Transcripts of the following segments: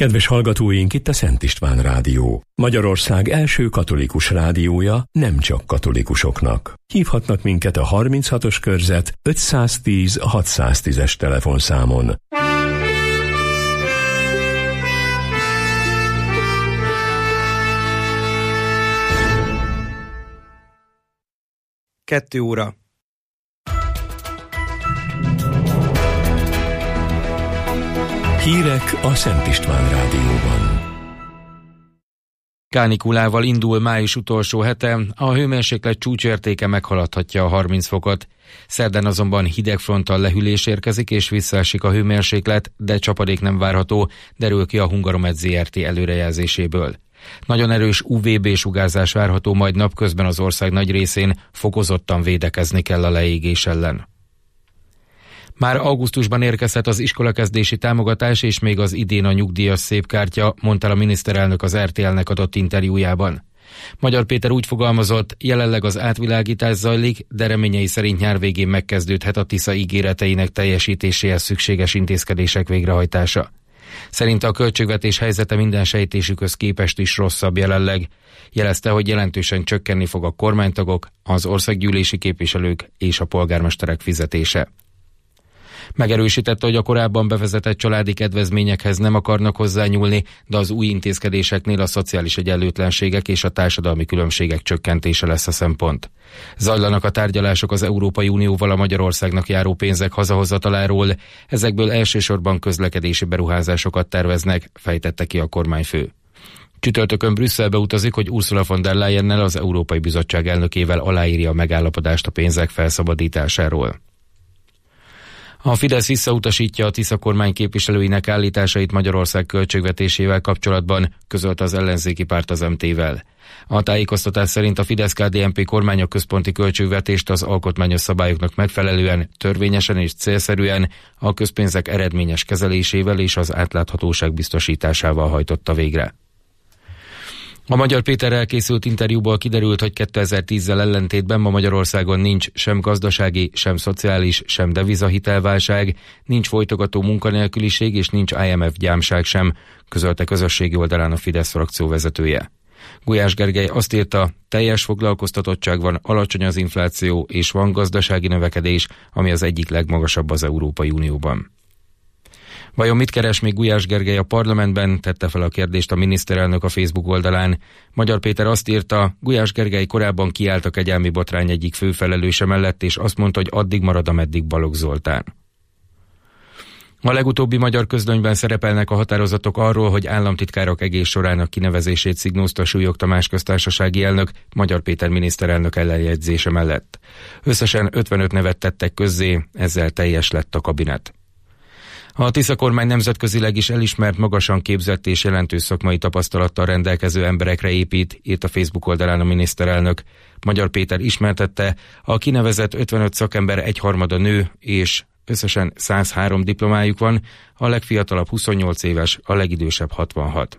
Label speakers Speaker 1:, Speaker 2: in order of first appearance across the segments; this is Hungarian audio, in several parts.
Speaker 1: Kedves hallgatóink, itt a Szent István Rádió. Magyarország első katolikus rádiója nem csak katolikusoknak. Hívhatnak minket a 36-os körzet 510 610-es telefonszámon.
Speaker 2: Kettő óra.
Speaker 1: Hírek a Szent István Rádióban.
Speaker 3: Kánikulával indul május utolsó hete, a hőmérséklet csúcsértéke meghaladhatja a 30 fokot. Szerdán azonban hidegfronttal lehűlés érkezik és visszaesik a hőmérséklet, de csapadék nem várható, derül ki a Hungaromed Zrt. Előrejelzéséből. Nagyon erős UVB-sugárzás várható, majd napközben az ország nagy részén fokozottan védekezni kell a leégés ellen. Már augusztusban érkezhet az iskolakezdési támogatás és még az idén a nyugdíjas szépkártya, mondta a miniszterelnök az RTL-nek adott interjújában. Magyar Péter úgy fogalmazott, jelenleg az átvilágítás zajlik, de reményei szerint nyár végén megkezdődhet a Tisza ígéreteinek teljesítéséhez szükséges intézkedések végrehajtása. Szerinte a költségvetés helyzete minden sejtésükhöz képest is rosszabb jelenleg. Jelezte, hogy jelentősen csökkenni fog a kormánytagok, az országgyűlési képviselők és a polgármesterek fizetése. Megerősítette, hogy a korábban bevezetett családi kedvezményekhez nem akarnak hozzányúlni, de az új intézkedéseknél a szociális egyenlőtlenségek és a társadalmi különbségek csökkentése lesz a szempont. Zajlanak a tárgyalások az Európai Unióval a Magyarországnak járó pénzek hazahozataláról, ezekből elsősorban közlekedési beruházásokat terveznek, fejtette ki a kormányfő. Csütörtökön Brüsszelbe utazik, hogy Ursula von der Leyennel, az Európai Bizottság elnökével aláírja a megállapodást a pénzek felszabadításáról. A Fidesz visszautasítja a Tisza kormány képviselőinek állításait Magyarország költségvetésével kapcsolatban, közölte az ellenzéki párt az MT-vel. A tájékoztatás szerint a Fidesz-KDNP kormány a központi költségvetést az alkotmányos szabályoknak megfelelően, törvényesen és célszerűen a közpénzek eredményes kezelésével és az átláthatóság biztosításával hajtotta végre. A Magyar Péterrel készült interjúból kiderült, hogy 2010-zel ellentétben ma Magyarországon nincs sem gazdasági, sem szociális, sem devizahitelválság, nincs folytogató munkanélküliség és nincs IMF gyámság sem, közölte közösségi oldalán a Fidesz frakció vezetője. Gulyás Gergely azt írta, teljes foglalkoztatottság van, alacsony az infláció és van gazdasági növekedés, ami az egyik legmagasabb az Európai Unióban. Vajon mit keres még Gulyás Gergely a parlamentben, tette fel a kérdést a miniszterelnök a Facebook oldalán. Magyar Péter azt írta, Gulyás Gergely korábban kiállt a kegyelmi botrány egyik főfelelőse mellett, és azt mondta, hogy addig marad, ameddig Balogh Zoltán. A legutóbbi magyar közlönyben szerepelnek a határozatok arról, hogy államtitkárok egész sorának kinevezését szignózta Súlyog Tamás köztársasági elnök, Magyar Péter miniszterelnök ellenjegyzése mellett. Összesen 55 nevet tettek közzé, ezzel teljes lett a kabinet. A Tisza kormány nemzetközileg is elismert, magasan képzett és jelentős szakmai tapasztalattal rendelkező emberekre épít, írt a Facebook oldalán a miniszterelnök. Magyar Péter ismertette, a kinevezett 55 szakember egyharmada nő, és összesen 103 diplomájuk van, a legfiatalabb 28 éves, a legidősebb 66.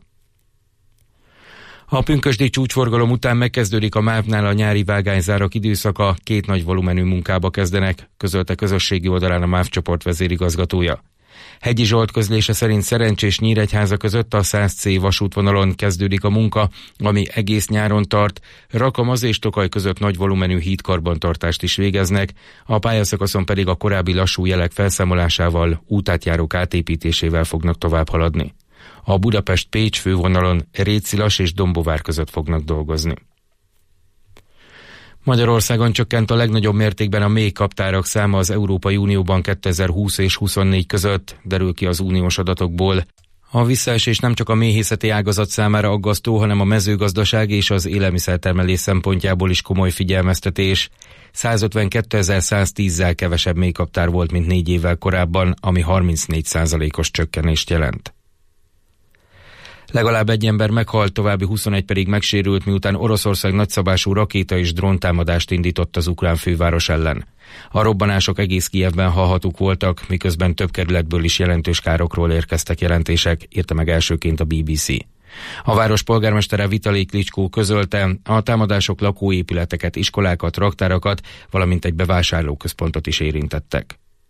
Speaker 3: A pünkösdi csúcsforgalom után megkezdődik a MÁV-nál a nyári vágányzárak időszaka, 2 nagy volumenű munkába kezdenek, közölte közösségi oldalán a MÁV csoport vezérigazgatója. Hegyi Zsolt közlése szerint Szerencsés Nyíregyháza között a 100C vasútvonalon kezdődik a munka, ami egész nyáron tart. Rakamaz és Tokaj között nagy volumenű hídkarbantartást is végeznek, a pályaszakaszon pedig a korábbi lassú jelek felszámolásával, útátjárók átépítésével fognak tovább haladni. A Budapest-Pécs fővonalon Rétszilas és Dombovár között fognak dolgozni. Magyarországon csökkent a legnagyobb mértékben a méhkaptárak száma az Európai Unióban 2020 és 2024 között, derül ki az uniós adatokból. A visszaesés nem csak a méhészeti ágazat számára aggasztó, hanem a mezőgazdaság és az élelmiszertermelés szempontjából is komoly figyelmeztetés. 152.110-zel kevesebb méhkaptár volt, mint 4 évvel korábban, ami 34%-os csökkenést jelent. Legalább 1 ember meghalt, további 21 pedig megsérült, miután Oroszország nagyszabású rakéta és dróntámadást indított az ukrán főváros ellen. A robbanások egész Kijevben hallhatók voltak, miközben több kerületből is jelentős károkról érkeztek jelentések, írta meg elsőként a BBC. A város polgármestere Vitalij Klitschko közölte, a támadások lakóépületeket, iskolákat, raktárakat, valamint egy bevásárlóközpontot is érintettek.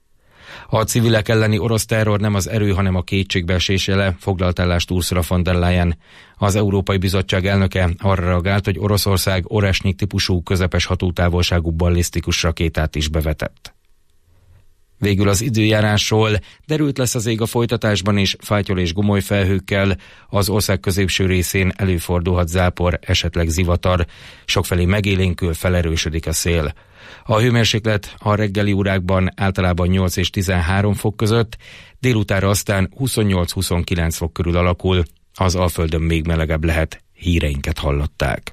Speaker 3: A civilek elleni orosz terror nem az erő, hanem a kétségbeesés jele, foglalt állást Ursula von der Leyen. Az Európai Bizottság elnöke arra reagált, hogy Oroszország Oresnyik típusú közepes hatótávolságú ballisztikus rakétát is bevetett. Végül az időjárásról: derült lesz az ég a folytatásban is, fátyol és gomoly felhőkkel, az ország középső részén előfordulhat zápor, esetleg zivatar, sokfelé megélénkül, felerősödik a szél. A hőmérséklet a reggeli órákban általában 8 és 13 fok között, délutánra aztán 28-29 fok körül alakul, az Alföldön még melegebb lehet. Híreinket hallották.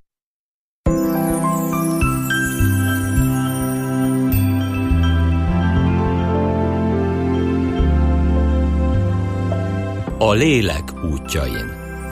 Speaker 2: A lélek útjain.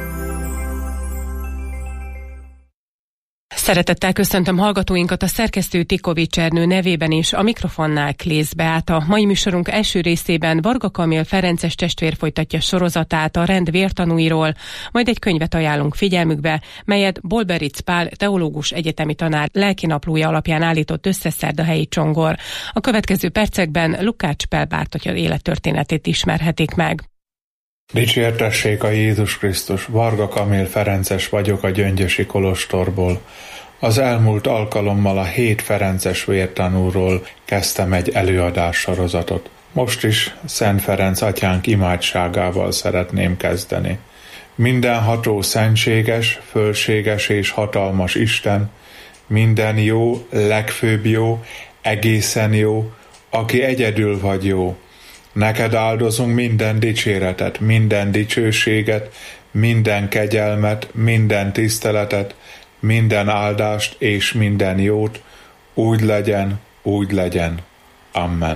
Speaker 4: Szeretettel köszöntöm hallgatóinkat, a szerkesztő Tikovics Ernő nevében is, a mikrofonnál Klész Beáta. A mai műsorunk első részében Varga Kamil ferences testvér folytatja sorozatát a rend vértanúiról, majd egy könyvet ajánlunk figyelmükbe, melyet Bolberitz Pál teológus egyetemi tanár lelkinaplója alapján állított össze Szerdahelyi Csongor. A következő percekben Lukács Pál Bártotya élettörténetét ismerhetik meg.
Speaker 5: Dicsértessék a Jézus Krisztus, Varga Kamil ferences vagyok a Gyöngyösi kolostorból. Az elmúlt alkalommal a 7 ferences vértanúról kezdtem egy előadás sorozatot. Most is Szent Ferenc atyánk imádságával szeretném kezdeni. Mindenható, szentséges, fölséges és hatalmas Isten, minden jó, legfőbb jó, egészen jó, aki egyedül vagy jó. Neked áldozunk minden dicséretet, minden dicsőséget, minden kegyelmet, minden tiszteletet, minden áldást és minden jót, úgy legyen, úgy legyen. Amen.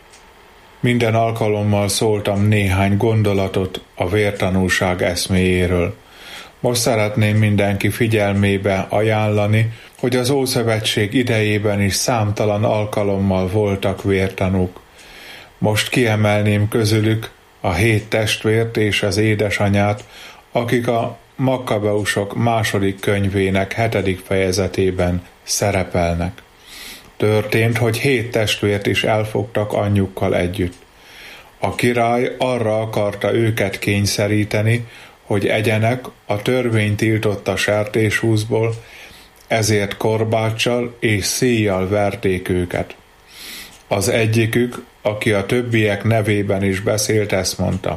Speaker 5: Minden alkalommal szóltam néhány gondolatot a vértanúság eszméjéről. Most szeretném mindenki figyelmébe ajánlani, hogy az Ószövetség idejében is számtalan alkalommal voltak vértanúk. Most kiemelném közülük a 7 testvért és az édesanyát, akik a Makkabeusok második könyvének 7. fejezetében szerepelnek. Történt, hogy 7 testvért is elfogtak anyjukkal együtt. A király arra akarta őket kényszeríteni, hogy egyenek a törvény tiltotta sertéshúsból, ezért korbáccsal és szíjjal verték őket. Az egyikük, aki a többiek nevében is beszélt, ezt mondta: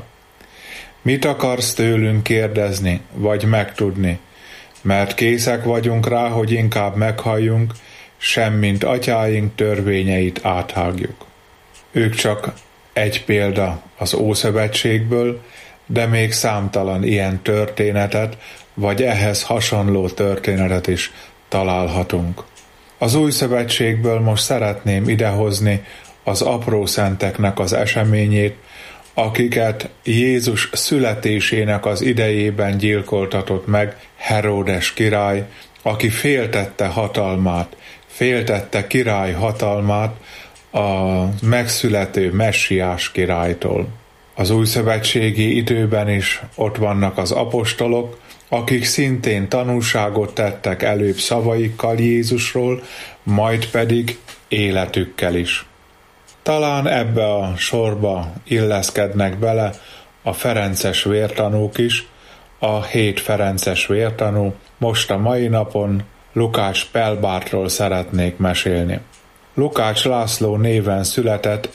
Speaker 5: mit akarsz tőlünk kérdezni, vagy megtudni? Mert készek vagyunk rá, hogy inkább meghalljunk, semmint atyáink törvényeit áthágjuk. Ők csak egy példa az Ószövetségből, de még számtalan ilyen történetet, vagy ehhez hasonló történetet is találhatunk. Az Új Szövetségből most szeretném idehozni az apró szenteknek az eseményét, akiket Jézus születésének az idejében gyilkoltatott meg Heródes király, aki féltette hatalmát, féltette király hatalmát a megszülető messiás királytól. Az újszövetségi időben is ott vannak az apostolok, akik szintén tanúságot tettek előbb szavaikkal Jézusról, majd pedig életükkel is. Talán ebbe a sorba illeszkednek bele a ferences vértanúk is, a 7 ferences vértanú. Most a mai napon Lukács Pelbártról szeretnék mesélni. Lukács László néven született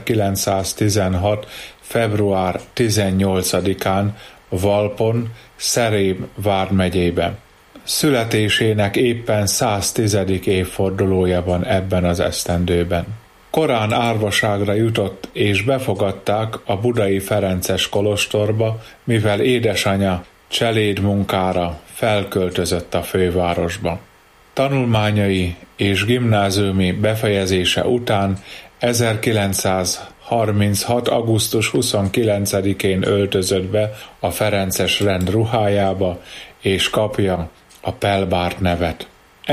Speaker 5: 1916. február 18-án Valpon, Szerém vármegyében. Születésének éppen 110. évfordulója van ebben az esztendőben. Korán árvaságra jutott, és befogadták a budai ferences kolostorba, mivel édesanyja cselédmunkára felköltözött a fővárosba. Tanulmányai és gimnáziumi befejezése után 1936. augusztus 29-én öltözött be a ferences rend ruhájába, és kapja a Pelbárt nevet.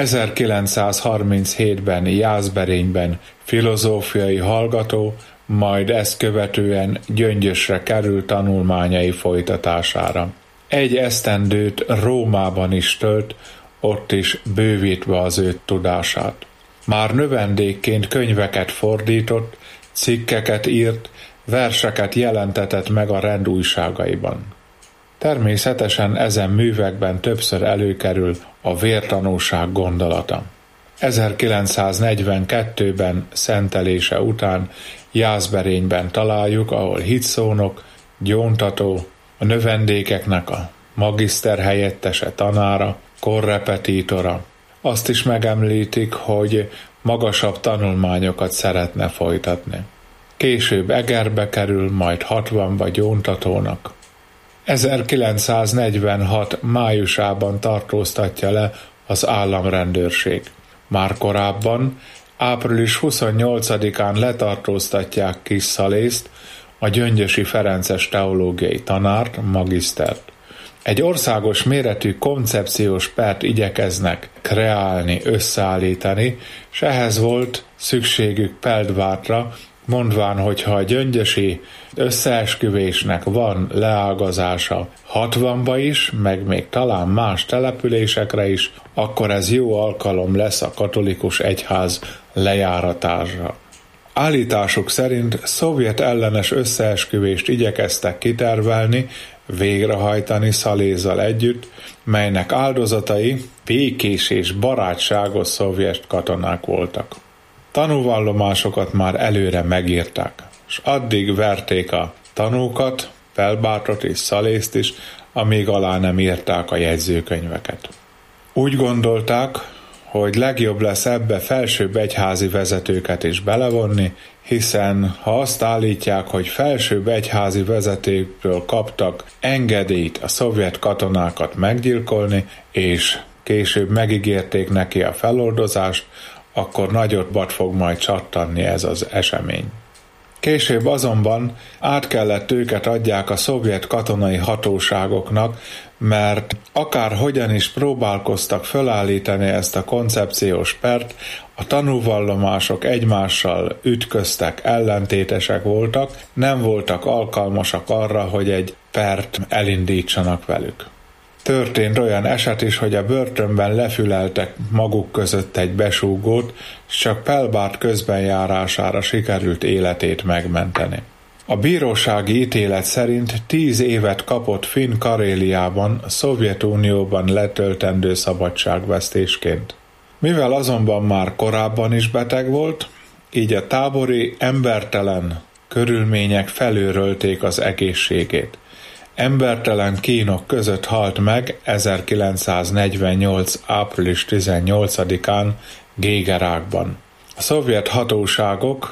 Speaker 5: 1937-ben Jászberényben filozófiai hallgató, majd ezt követően Gyöngyösre került tanulmányai folytatására. Egy esztendőt Rómában is tölt, ott is bővítve az ő tudását. Már növendékként könyveket fordított, cikkeket írt, verseket jelentetett meg a rend újságaiban. Természetesen ezen művekben többször előkerül a vértanúság gondolata. 1942-ben szentelése után Jászberényben találjuk, ahol hitszónok, gyóntató, a növendékeknek a magiszter helyettese, tanára, korrepetítora. Azt is megemlítik, hogy magasabb tanulmányokat szeretne folytatni. Később Egerbe kerül, majd 60-ba gyóntatónak. 1946. májusában tartóztatja le az államrendőrség. Már korábban, április 28-án letartóztatják Kisszalészt, a gyöngyösi ferences teológiai tanárt, magisztert. Egy országos méretű koncepciós pert igyekeznek kreálni, összeállítani, és ehhez volt szükségük Peldvártra, mondván, hogy ha a gyöngyösi összeesküvésnek van leágazása 60-ba is, meg még talán más településekre is, akkor ez jó alkalom lesz a katolikus egyház lejáratására. Állításuk szerint szovjet ellenes összeesküvést igyekeztek kitervelni, végrehajtani Szalézzal együtt, melynek áldozatai békés és barátságos szovjet katonák voltak. Tanúvallomásokat már előre megírták, és addig verték a tanúkat, Pelbártot és Szalészt is, amíg alá nem írták a jegyzőkönyveket. Úgy gondolták, hogy legjobb lesz ebbe felsőbb egyházi vezetőket is belevonni, hiszen ha azt állítják, hogy felsőbb egyházi vezetőktől kaptak engedélyt a szovjet katonákat meggyilkolni, és később megígérték neki a feloldozást, akkor nagyobbat fog majd csattanni ez az esemény. Később azonban át kellett őket adják a szovjet katonai hatóságoknak, mert akárhogyan is próbálkoztak felállítani ezt a koncepciós pert, a tanúvallomások egymással ütköztek, ellentétesek voltak, nem voltak alkalmasak arra, hogy egy pert elindítsanak velük. Történt olyan eset is, hogy a börtönben lefüleltek maguk között egy besúgót, és csak Pelbárt közbenjárására sikerült életét megmenteni. A bírósági ítélet szerint 10 évet kapott Finn Karéliában, a Szovjetunióban letöltendő szabadságvesztésként. Mivel azonban már korábban is beteg volt, így a tábori embertelen körülmények felőrölték az egészségét. Embertelen kínok között halt meg 1948. április 18-án Gégerákban. A szovjet hatóságok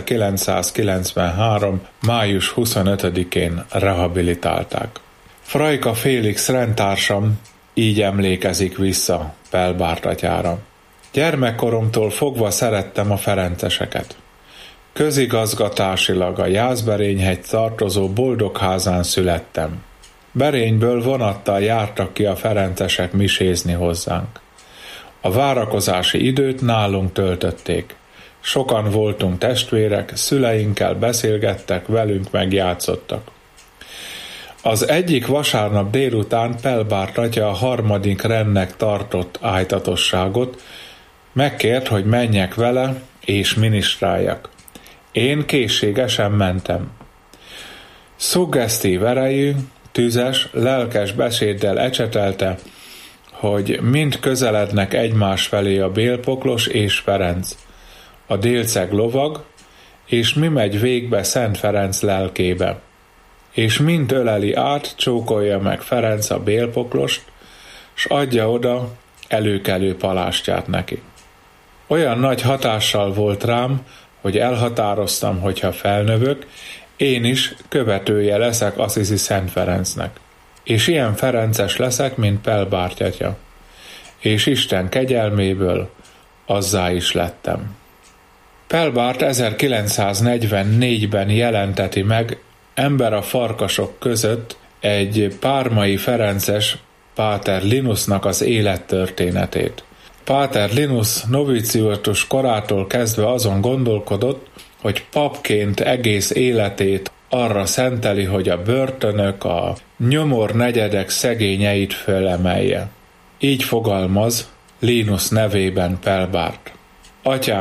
Speaker 5: 1993. május 25-én rehabilitálták. Frajka Félix rendtársam így emlékezik vissza Pelbárt atyára. Gyermekkoromtól fogva szerettem a ferenceseket. Közigazgatásilag a Jászberényhegy tartozó Boldogházán születtem. Berényből vonattal jártak ki a ferencesek misézni hozzánk. A várakozási időt nálunk töltötték. Sokan voltunk testvérek, szüleinkkel beszélgettek, velünk megjátszottak. Az egyik vasárnap délután Pelbárt atya a 3. rendnek tartott ájtatosságot, megkért, hogy menjek vele és minisztráljak. Én készségesen mentem. Szuggesztív erejű, tüzes, lelkes beszéddel ecsetelte, hogy mind közelednek egymás felé a Bélpoklos és Ferenc, a délceg lovag, és mi megy végbe Szent Ferenc lelkébe, és mind öleli át, csókolja meg Ferenc a Bélpoklost, s adja oda előkelő palástját neki. Olyan nagy hatással volt rám, hogy elhatároztam, hogy ha felnövök, én is követője leszek Assisi Szent Ferencnek. És ilyen ferences leszek, mint Pelbárt atya. És Isten kegyelméből azzá is lettem. Pelbárt 1944-ben jelenteti meg Ember a farkasok között egy pármai ferences Páter Linusnak az élettörténetét. Páter Linus noviciutus korától kezdve azon gondolkodott, hogy papként egész életét arra szenteli, hogy a börtönök, a nyomor negyedek szegényeit fölemelje. Így fogalmaz Linus nevében Pelbárt. Atyám,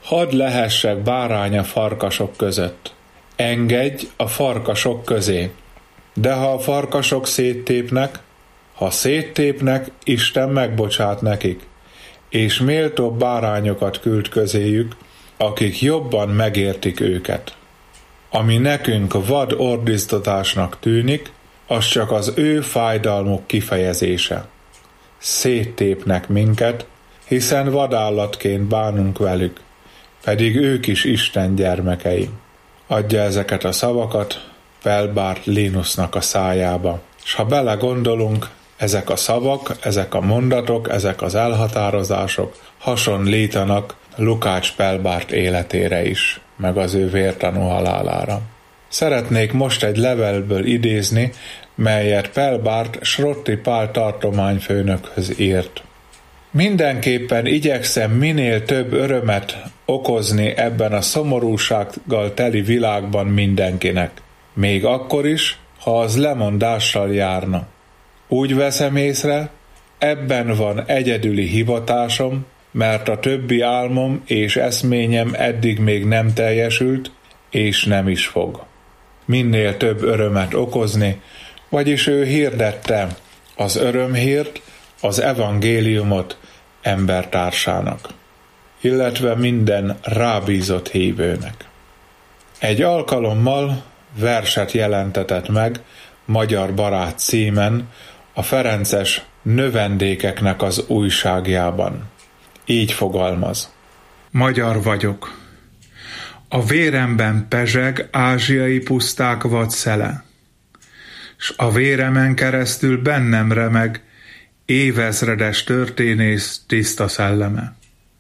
Speaker 5: Hadd lehessek bárány a farkasok között. Engedj a farkasok közé. De ha a farkasok széttépnek, ha széttépnek, Isten megbocsát nekik, és méltóbb bárányokat küld közéjük, akik jobban megértik őket. Ami nekünk vad ordiztatásnak tűnik, az csak az ő fájdalmuk kifejezése. Széttépnek minket, hiszen vadállatként bánunk velük, pedig ők is Isten gyermekei. Adja ezeket a szavakat Pelbárt Linusnak a szájába. És ha belegondolunk, ezek a szavak, ezek a mondatok, ezek az elhatározások hasonlítanak Lukács Pelbárt életére is, meg az ő vértanú halálára. Szeretnék most egy levelből idézni, melyet Pelbárt Srotti Pál tartományfőnökhöz írt. Mindenképpen igyekszem minél több örömet okozni ebben a szomorúsággal teli világban mindenkinek, még akkor is, ha az lemondással járna. Úgy veszem észre, ebben van egyedüli hivatásom, mert a többi álmom és eszményem eddig még nem teljesült, és nem is fog. Minél több örömet okozni, vagyis ő hirdette az örömhírt, az evangéliumot embertársának, illetve minden rábízott hívőnek. Egy alkalommal verset jelentetett meg Magyar barát címen a ferences növendékeknek az újságjában. Így fogalmaz. Magyar vagyok. A véremben pezseg ázsiai puszták vadszele, s a véremen keresztül bennem remeg évezredes történész tiszta szelleme.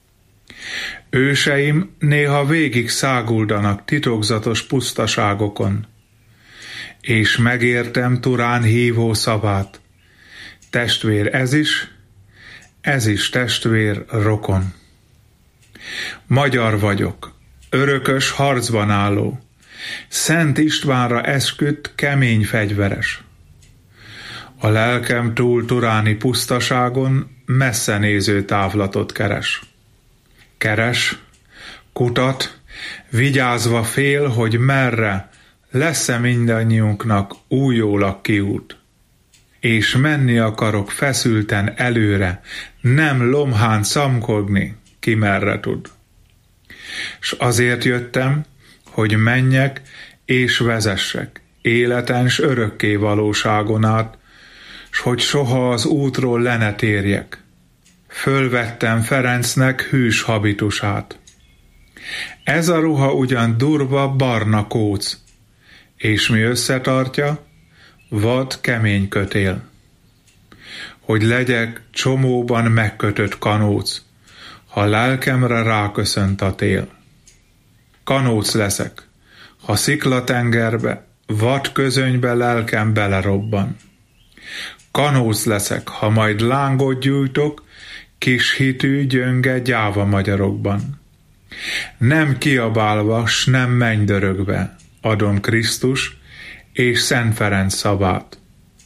Speaker 5: Őseim néha végig száguldanak titokzatos pusztaságokon, és megértem Turán hívó szavát. Testvér ez is testvér rokon. Magyar vagyok, örökös harcban álló, Szent Istvánra esküdt kemény fegyveres. A lelkem túl turáni pusztaságon messze néző távlatot keres. Keres, kutat, vigyázva fél, hogy merre lesz-e mindannyiunknak újólag kiút. És menni akarok feszülten előre, nem lomhán szamkodni, ki merre tud. S azért jöttem, hogy menjek és vezessek életen s örökké valóságon át, s hogy soha az útról le ne térjek. Fölvettem Ferencnek hűs habitusát. Ez a ruha ugyan durva barna kóc, és mi összetartja? Vad kemény kötél. Hogy legyek csomóban megkötött kanóc, ha lelkemre ráköszönt a tél. Kanóc leszek, ha sziklatengerbe, vad közönybe lelkem belerobban. Kanóc leszek, ha majd lángot gyújtok, kis hitű, gyönge gyáva magyarokban. Nem kiabálva, s nem mennydörögve adom Krisztus és Szent Ferenc szavát.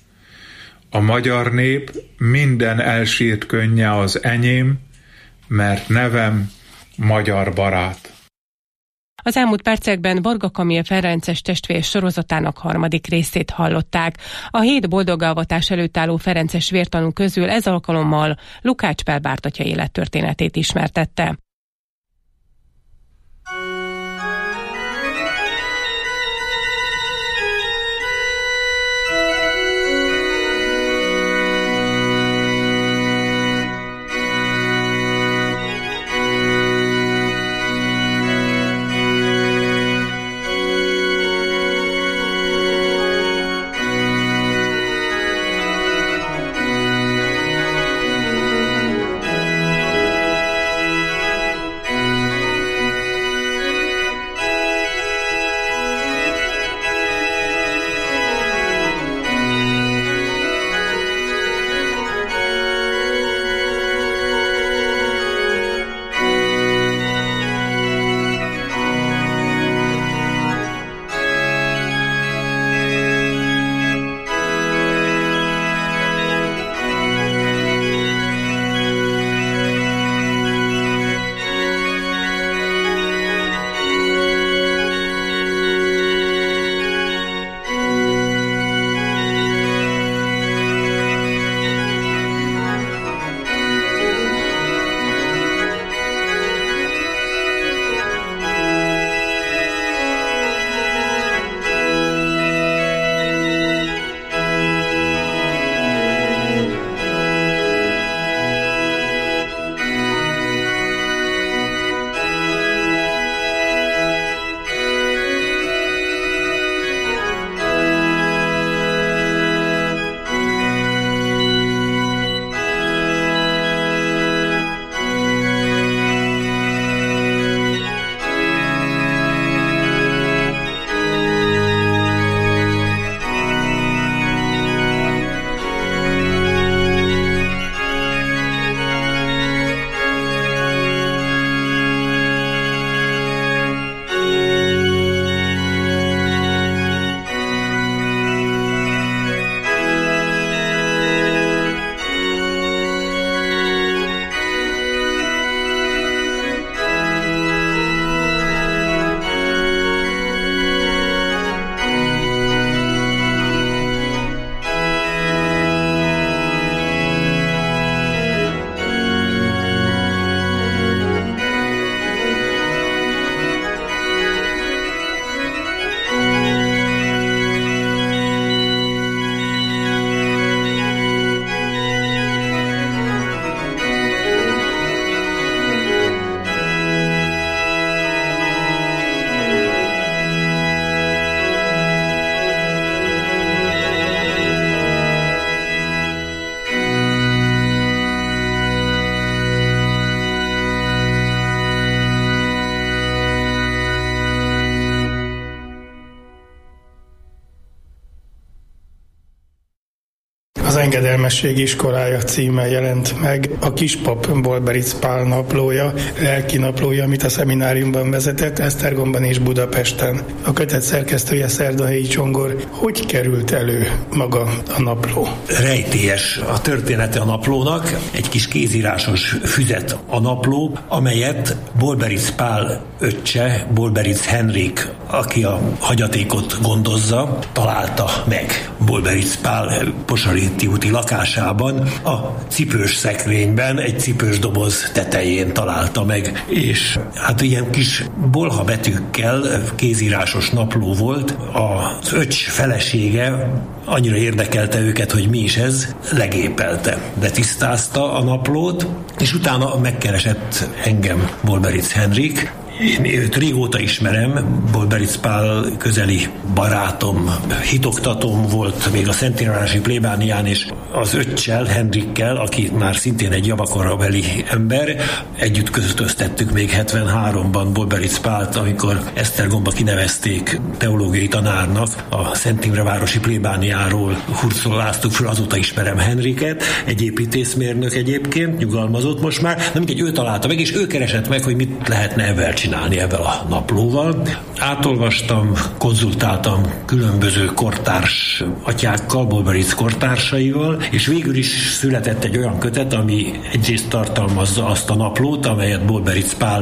Speaker 5: A magyar nép minden elsírt könnye az enyém, mert nevem Magyar barát.
Speaker 4: Az elmúlt percekben Varga Kamil Ferences testvér sorozatának 3. részét hallották. A 7 boldoggalvatás előtt álló ferences vértanú közül ez alkalommal Lukács Pelbárt atya élettörténetét ismertette.
Speaker 6: Engedelmesség iskolája címmel jelent meg a Kispap Bolberic Pál naplója, lelki naplója, amit a szemináriumban vezetett, Esztergomban és Budapesten. A kötet szerkesztője Szerdahelyi Csongor. Hogy került elő maga a napló?
Speaker 7: Rejtélyes a története a naplónak, egy kis kézírásos füzet a napló, amelyet Bolberic Pál öccse, Bolberic Henrik, aki a hagyatékot gondozza, találta meg Bolberic Pál Posaréti úti lakásában, a cipős szekrényben, egy cipős doboz tetején találta meg, és hát ilyen kis bolha betűkkel kézírásos napló volt. Az öcs felesége annyira érdekelte őket, hogy mi is ez, legépelte, de tisztázta a naplót, és utána megkeresett engem Bolberic Henrik. Én őt régóta ismerem, Bolberic Pál közeli barátom, hitoktatom volt még a Szentindrási plébánián, és az öccsel, Henrikkel, aki már szintén egy javakorabeli ember, együtt költöztettük még 73-ban Bolberic Pált, amikor Esztergomba kinevezték teológiai tanárnak, a Szent Imre városi plébániáról hurcoláztuk föl, azóta ismerem Henriket, egy építészmérnök egyébként, nyugalmazott most már, de mindegy, ő találta meg, és ő keresett meg, hogy mit lehetne ebben csinálni ebben a naplóval. Átolvastam, konzultáltam különböző kortárs atyákkal, Bolberic kortársaival, és végül is született egy olyan kötet, ami egyrészt tartalmazza azt a naplót, amelyet Bolberic Pál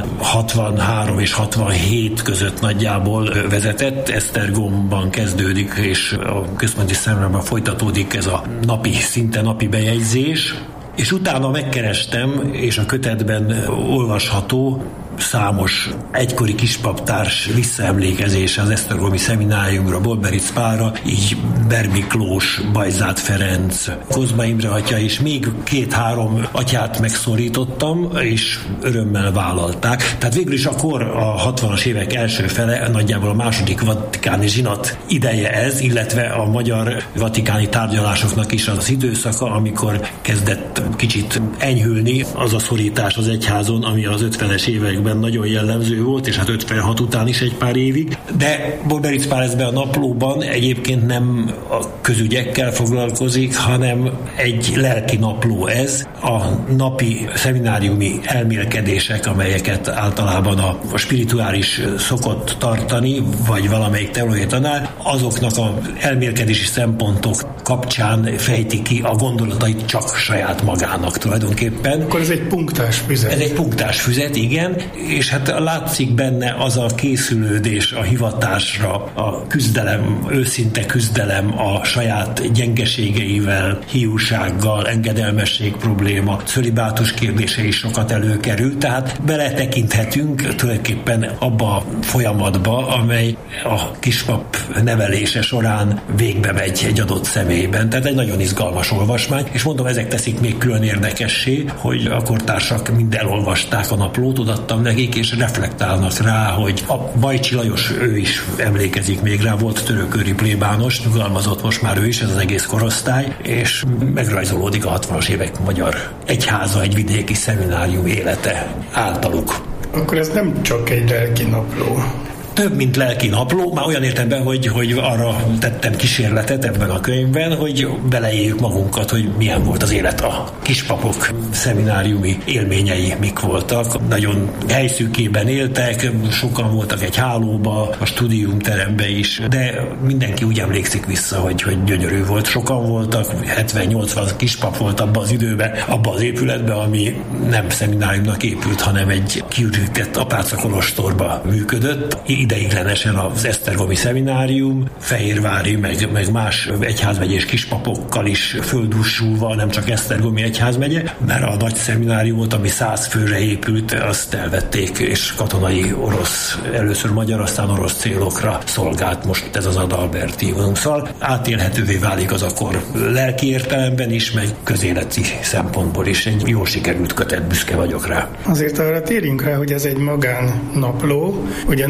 Speaker 7: 63 és 67 között nagyjából vezetett. Esztergomban kezdődik, és a Központi Szemrában folytatódik ez a szinte napi bejegyzés. És utána megkerestem, és a kötetben olvasható számos egykori kispaptárs visszaemlékezése az esztergomi szemináriumra, Bolberic Pálra, így Ber Miklós, Bajzát Ferenc, Kozma Imre atya, és még 2-3 atyát megszólítottam, és örömmel vállalták. Tehát végül is akkor a 60-as évek első fele, nagyjából a második vatikáni zsinat ideje ez, illetve a magyar vatikáni tárgyalásoknak is az időszaka, amikor kezdett kicsit enyhülni az a szorítás az egyházon, ami az 50-es években nagyon jellemző volt, és hát 56 után is egy pár évig. De Bolberic Pál ezben a naplóban egyébként nem a közügyekkel foglalkozik, hanem egy lelki napló ez. A napi szemináriumi elmélkedések, amelyeket általában a spirituális szokott tartani, vagy valamelyik teológiai tanár, azoknak az elmélkedési szempontok kapcsán fejti ki a gondolatait csak saját magának tulajdonképpen.
Speaker 6: Akkor ez egy punktás füzet.
Speaker 7: Ez egy punktás füzet, igen, és hát látszik benne az a készülődés a hivatásra, a küzdelem, őszinte küzdelem a saját gyengeségeivel, hiúsággal, engedelmesség probléma, cölibátus kérdése is sokat előkerül, tehát beletekinthetünk tulajdonképpen abba a folyamatba, amely a kispap nevelése során végbe megy egy adott személyben. Tehát egy nagyon izgalmas olvasmány, és mondom, ezek teszik még külön érdekessé, hogy a kortársak mind elolvasták a naplót, odattam nekik, és reflektálnak rá, hogy a Bajcsi Lajos, ő is emlékezik még rá, volt törököri plébános, nyugalmazott most már ő is, ez az egész korosztály, és megrajzolódik a 60-as évek magyar egyháza, egy vidéki szeminárium élete általuk.
Speaker 6: Akkor ez nem csak egy lelki napló.
Speaker 7: Több, mint lelki napló, már olyan értelemben, hogy arra tettem kísérletet ebben a könyvben, hogy beleéljük magunkat, hogy milyen volt az élet, a kispapok szemináriumi élményei mik voltak. Nagyon helyszűkében éltek, sokan voltak egy hálóba, a stúdiumterembe is, de mindenki úgy emlékszik vissza, hogy gyönyörű volt. Sokan voltak, 70-80 kispap volt abban az időben, abban az épületben, ami nem szemináriumnak épült, hanem egy kiürített apácakolostorba működött. Ideiglenesen az esztergomi szeminárium, fehérvári, meg más egyházmegyés kispapokkal is földúsulva, nem csak esztergomi egyházmegye, mert a nagy szemináriumot, ami 100 főre épült, azt elvették, és katonai orosz, először magyar, aztán orosz célokra szolgált most ez az Adalbertium. Szóval átélhetővé válik az akkor lelki értelemben is, meg közéleti szempontból is egy jól sikerült kötet, büszke vagyok rá.
Speaker 6: Azért arra térjünk rá, hogy ez egy magánnapló, ugye nem a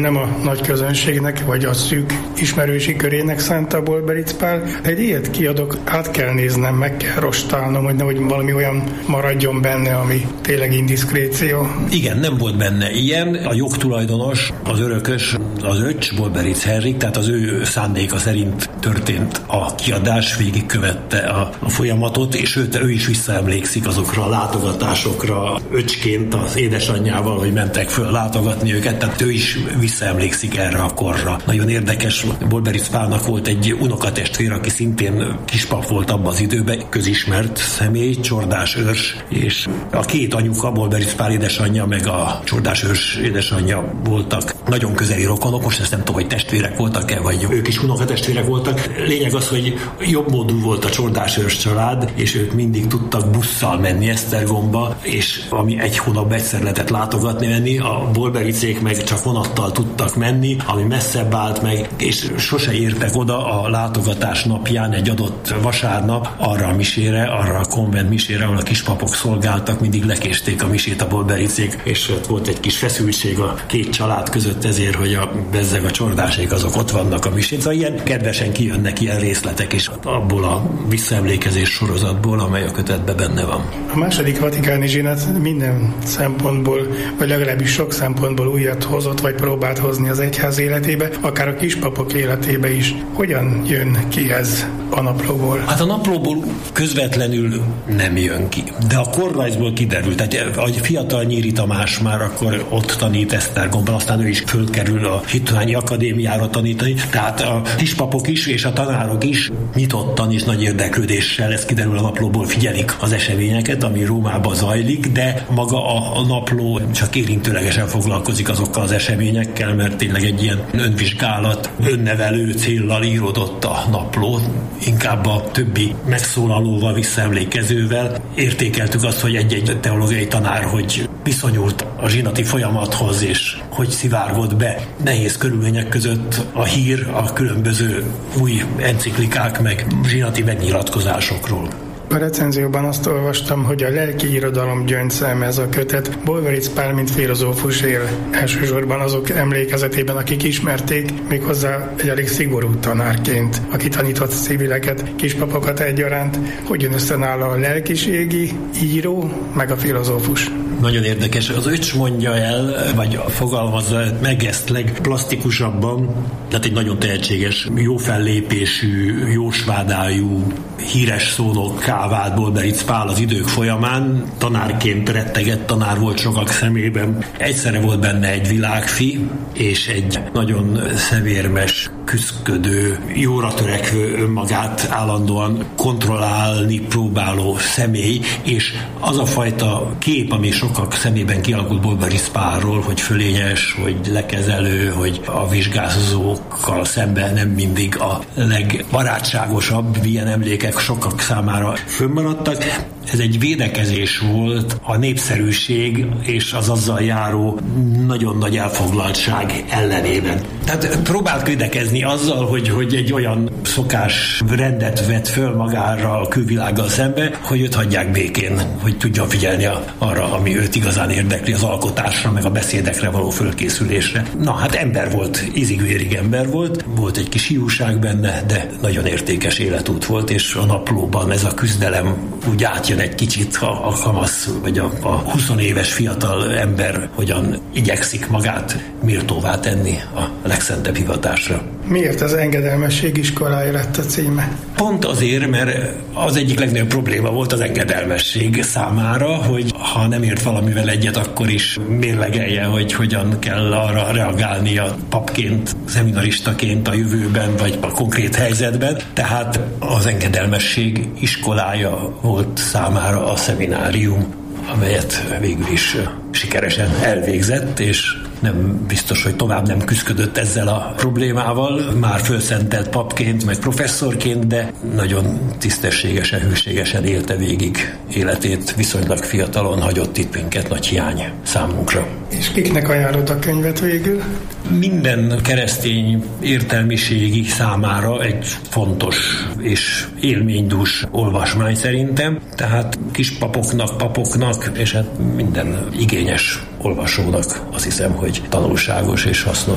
Speaker 6: nagy közönségnek, vagy a szűk ismerősi körének szánta Bolberic Pál. Egy ilyet kiadok, át kell néznem, meg kell rostálnom, hogy nehogy valami olyan maradjon benne, ami tényleg indiszkréció.
Speaker 7: Igen, nem volt benne ilyen. A jogtulajdonos, az örökös, az öcs, Bolberic Henrik, tehát az ő szándéka szerint történt a kiadás, végigkövette a folyamatot, és ő is visszaemlékszik azokra a látogatásokra, öcsként az édesanyjával, hogy mentek föl látogatni őket, tehát ő is visszaemlékszik erre a korra. Nagyon érdekes, Bolberic Pálnak volt egy unokatestvér, aki szintén kispap volt abban az időben, közismert személy, Csordás őrs, és a két anyuka, Bolberic Pál édesanyja, meg a Csordás őrs édesanyja voltak nagyon közeli rokonok, most ezt nem tudom, hogy testvérek voltak-e, vagy ők is unokatestvérek voltak. Lényeg az, hogy jobb módú volt a Csordás őrs család, és ők mindig tudtak busszal menni Esztergomba, és ami egy hónapban egyszer lehetett menni, a Bolbericék meg csak vonattal tudtak menni, ami messzebb állt meg, és sose értek oda a látogatás napján egy adott vasárnap arra a misére, arra a konvent misére, ahol a kispapok szolgáltak, mindig lekésték a misét a Bolbericék, és volt egy kis feszültség a két család között ezért, hogy a bezzeg a Csordásék azok ott vannak a misén. Szóval ilyen kedvesen kijönnek ilyen részletek is abból a visszaemlékezés sorozatból, amely a kötetben benne van.
Speaker 6: A második vatikáni zsinat minden szempontból, vagy legalábbis sok szempontból újat hozott, vagy próbált hozni az egyház életébe, akár a kispapok életébe is. Hogyan jön ki ez a naplóból?
Speaker 7: Hát a naplóból közvetlenül nem jön ki, de a korrajzból kiderült. Tehát a fiatal Nyíri Tamás már akkor ott tanít Esztergomban, aztán ő is fölkerül a Hittudományi Akadémiára tanítani, tehát a kispapok is és a tanárok is nyitottan és nagy érdeklődéssel, ez kiderül a naplóból, figyelik az eseményeket, ami Rómában zajlik, de maga a napló csak érintőlegesen foglalkozik azokkal az eseményekkel, mert tényleg egy ilyen önvizsgálat, önnevelő céllal íródott a napló, inkább a többi megszólalóval, visszaemlékezővel értékeltük azt, hogy egy teológiai tanár, hogy viszonyult a zsinati folyamathoz, és hogy szivárgott be nehéz körülmények között a hír a különböző új enciklikák meg zsinati megnyilatkozásokról.
Speaker 6: A recenzióban azt olvastam, hogy a lelki irodalom gyöngyszeme ez a kötet. Bolberic Pál, mint filozófus él elsősorban azok emlékezetében, akik ismerték, méghozzá egy elég szigorú tanárként, aki tanított civileket, kispapokat egyaránt. Hogyan össze nála a lelkiségi író, meg a filozófus?
Speaker 7: Nagyon érdekes. Az öcs mondja el, vagy fogalmazza meg ezt legplastikusabban, tehát egy nagyon tehetséges, jó fellépésű, jósvádájú, híres szónokká vált Bolberic Pál az idők folyamán. Tanárként rettegett tanár volt sokak szemében. Egyszerre volt benne egy világfi, és egy nagyon szevérmes, küszködő, jóra törekvő, önmagát állandóan kontrollálni próbáló személy, és az a fajta kép, ami sokak szemében kialakult Bolberic Pálról, hogy fölényes, hogy lekezelő, hogy a vizsgázókkal szemben nem mindig a legbarátságosabb, ilyen emlékek sokak számára fönnmaradtak. Ez egy védekezés volt a népszerűség és az azzal járó nagyon nagy elfoglaltság ellenében. Tehát próbált védekezni azzal, hogy egy olyan szokás rendet vett föl magára a külvilággal szembe, hogy őt hagyják békén, hogy tudjon figyelni arra, ami őt igazán érdekli, az alkotásra, meg a beszédekre való fölkészülésre. Na, hát ember volt, ízig-vérig ember volt, volt egy kis hiúság benne, de nagyon értékes életút volt, és a naplóban ez a küzdelem úgy átjön egy kicsit a kamasz, vagy a 20 éves fiatal ember hogyan igyekszik magát méltóvá tenni a legszentebb hivatásra.
Speaker 6: Miért az engedelmesség iskolája lett a címe?
Speaker 7: Pont azért, mert az egyik legnagyobb probléma volt az engedelmesség számára, hogy ha nem ért valamivel egyet, akkor is mérlegelje, hogy hogyan kell arra reagálni a papként, szeminaristaként a jövőben, vagy a konkrét helyzetben. Tehát az engedelmesség iskolája volt számára a szeminárium, amelyet végül is sikeresen elvégzett, és nem biztos, hogy tovább nem küszködött ezzel a problémával, már fölszentelt papként, meg professzorként, de nagyon tisztességesen, hűségesen élte végig életét, viszonylag fiatalon hagyott itt minket, nagy hiány számunkra.
Speaker 6: És kiknek ajánlott a könyvet végül?
Speaker 7: Minden keresztény értelmiségi számára egy fontos és élménydús olvasmány szerintem, tehát kispapoknak, papoknak, és hát minden igényes olvasónak azt hiszem, hogy tanulságos és hasznos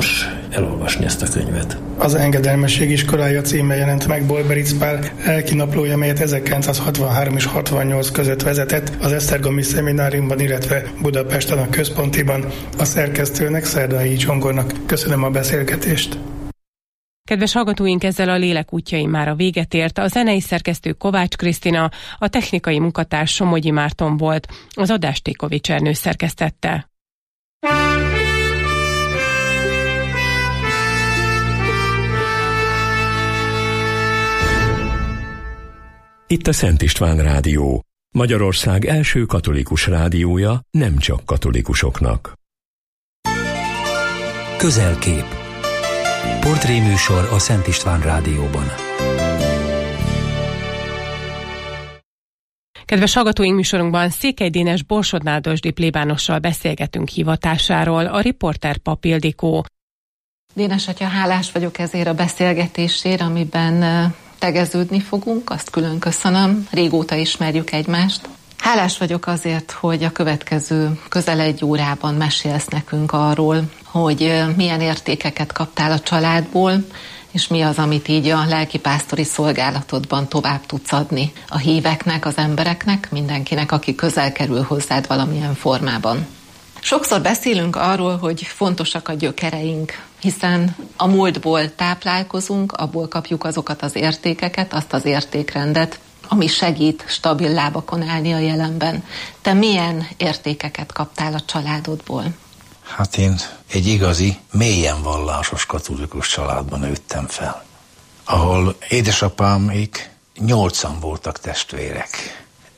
Speaker 7: elolvasni ezt a könyvet.
Speaker 6: Az Engedelmesség iskolája címe jelent meg Bolberic Pál lelki naplója, melyet 1963 és 68 között vezetett az Esztergomi Szemináriumban, illetve Budapesten a Központiban. A szerkesztőnek, Szerdai Csongornak köszönöm a beszélgetést.
Speaker 4: Kedves hallgatóink, ezzel a Lélek útjain már a véget ért. A zenei szerkesztő Kovács Krisztina, a technikai munkatárs Somogyi Márton volt, az adást Tékovics Ernő szerkesztette.
Speaker 1: Itt a Szent István Rádió, Magyarország első katolikus rádiója nem csak katolikusoknak.
Speaker 2: Közelkép. Portréműsor a Szent István Rádióban.
Speaker 4: Kedves hallgatóink, műsorunkban Székely Dénes Borsod-Nádasdy plébánossal beszélgetünk hivatásáról, a riporter Pap Ildikó.
Speaker 8: Dénes atya, hálás vagyok ezért a beszélgetésért, amiben tegeződni fogunk, azt külön köszönöm, régóta ismerjük egymást. Hálás vagyok azért, hogy a következő közel 1 órában mesélsz nekünk arról, hogy milyen értékeket kaptál a családból, és mi az, amit így a lelkipásztori szolgálatodban tovább tudsz adni a híveknek, az embereknek, mindenkinek, aki közel kerül hozzád valamilyen formában. Sokszor beszélünk arról, hogy fontosak a gyökereink, hiszen a múltból táplálkozunk, abból kapjuk azokat az értékeket, azt az értékrendet, ami segít stabil lábakon állni a jelenben. Te milyen értékeket kaptál a családodból?
Speaker 9: Hát én egy igazi, mélyen vallásos katolikus családban nőttem fel, ahol édesapámék 8-an voltak testvérek.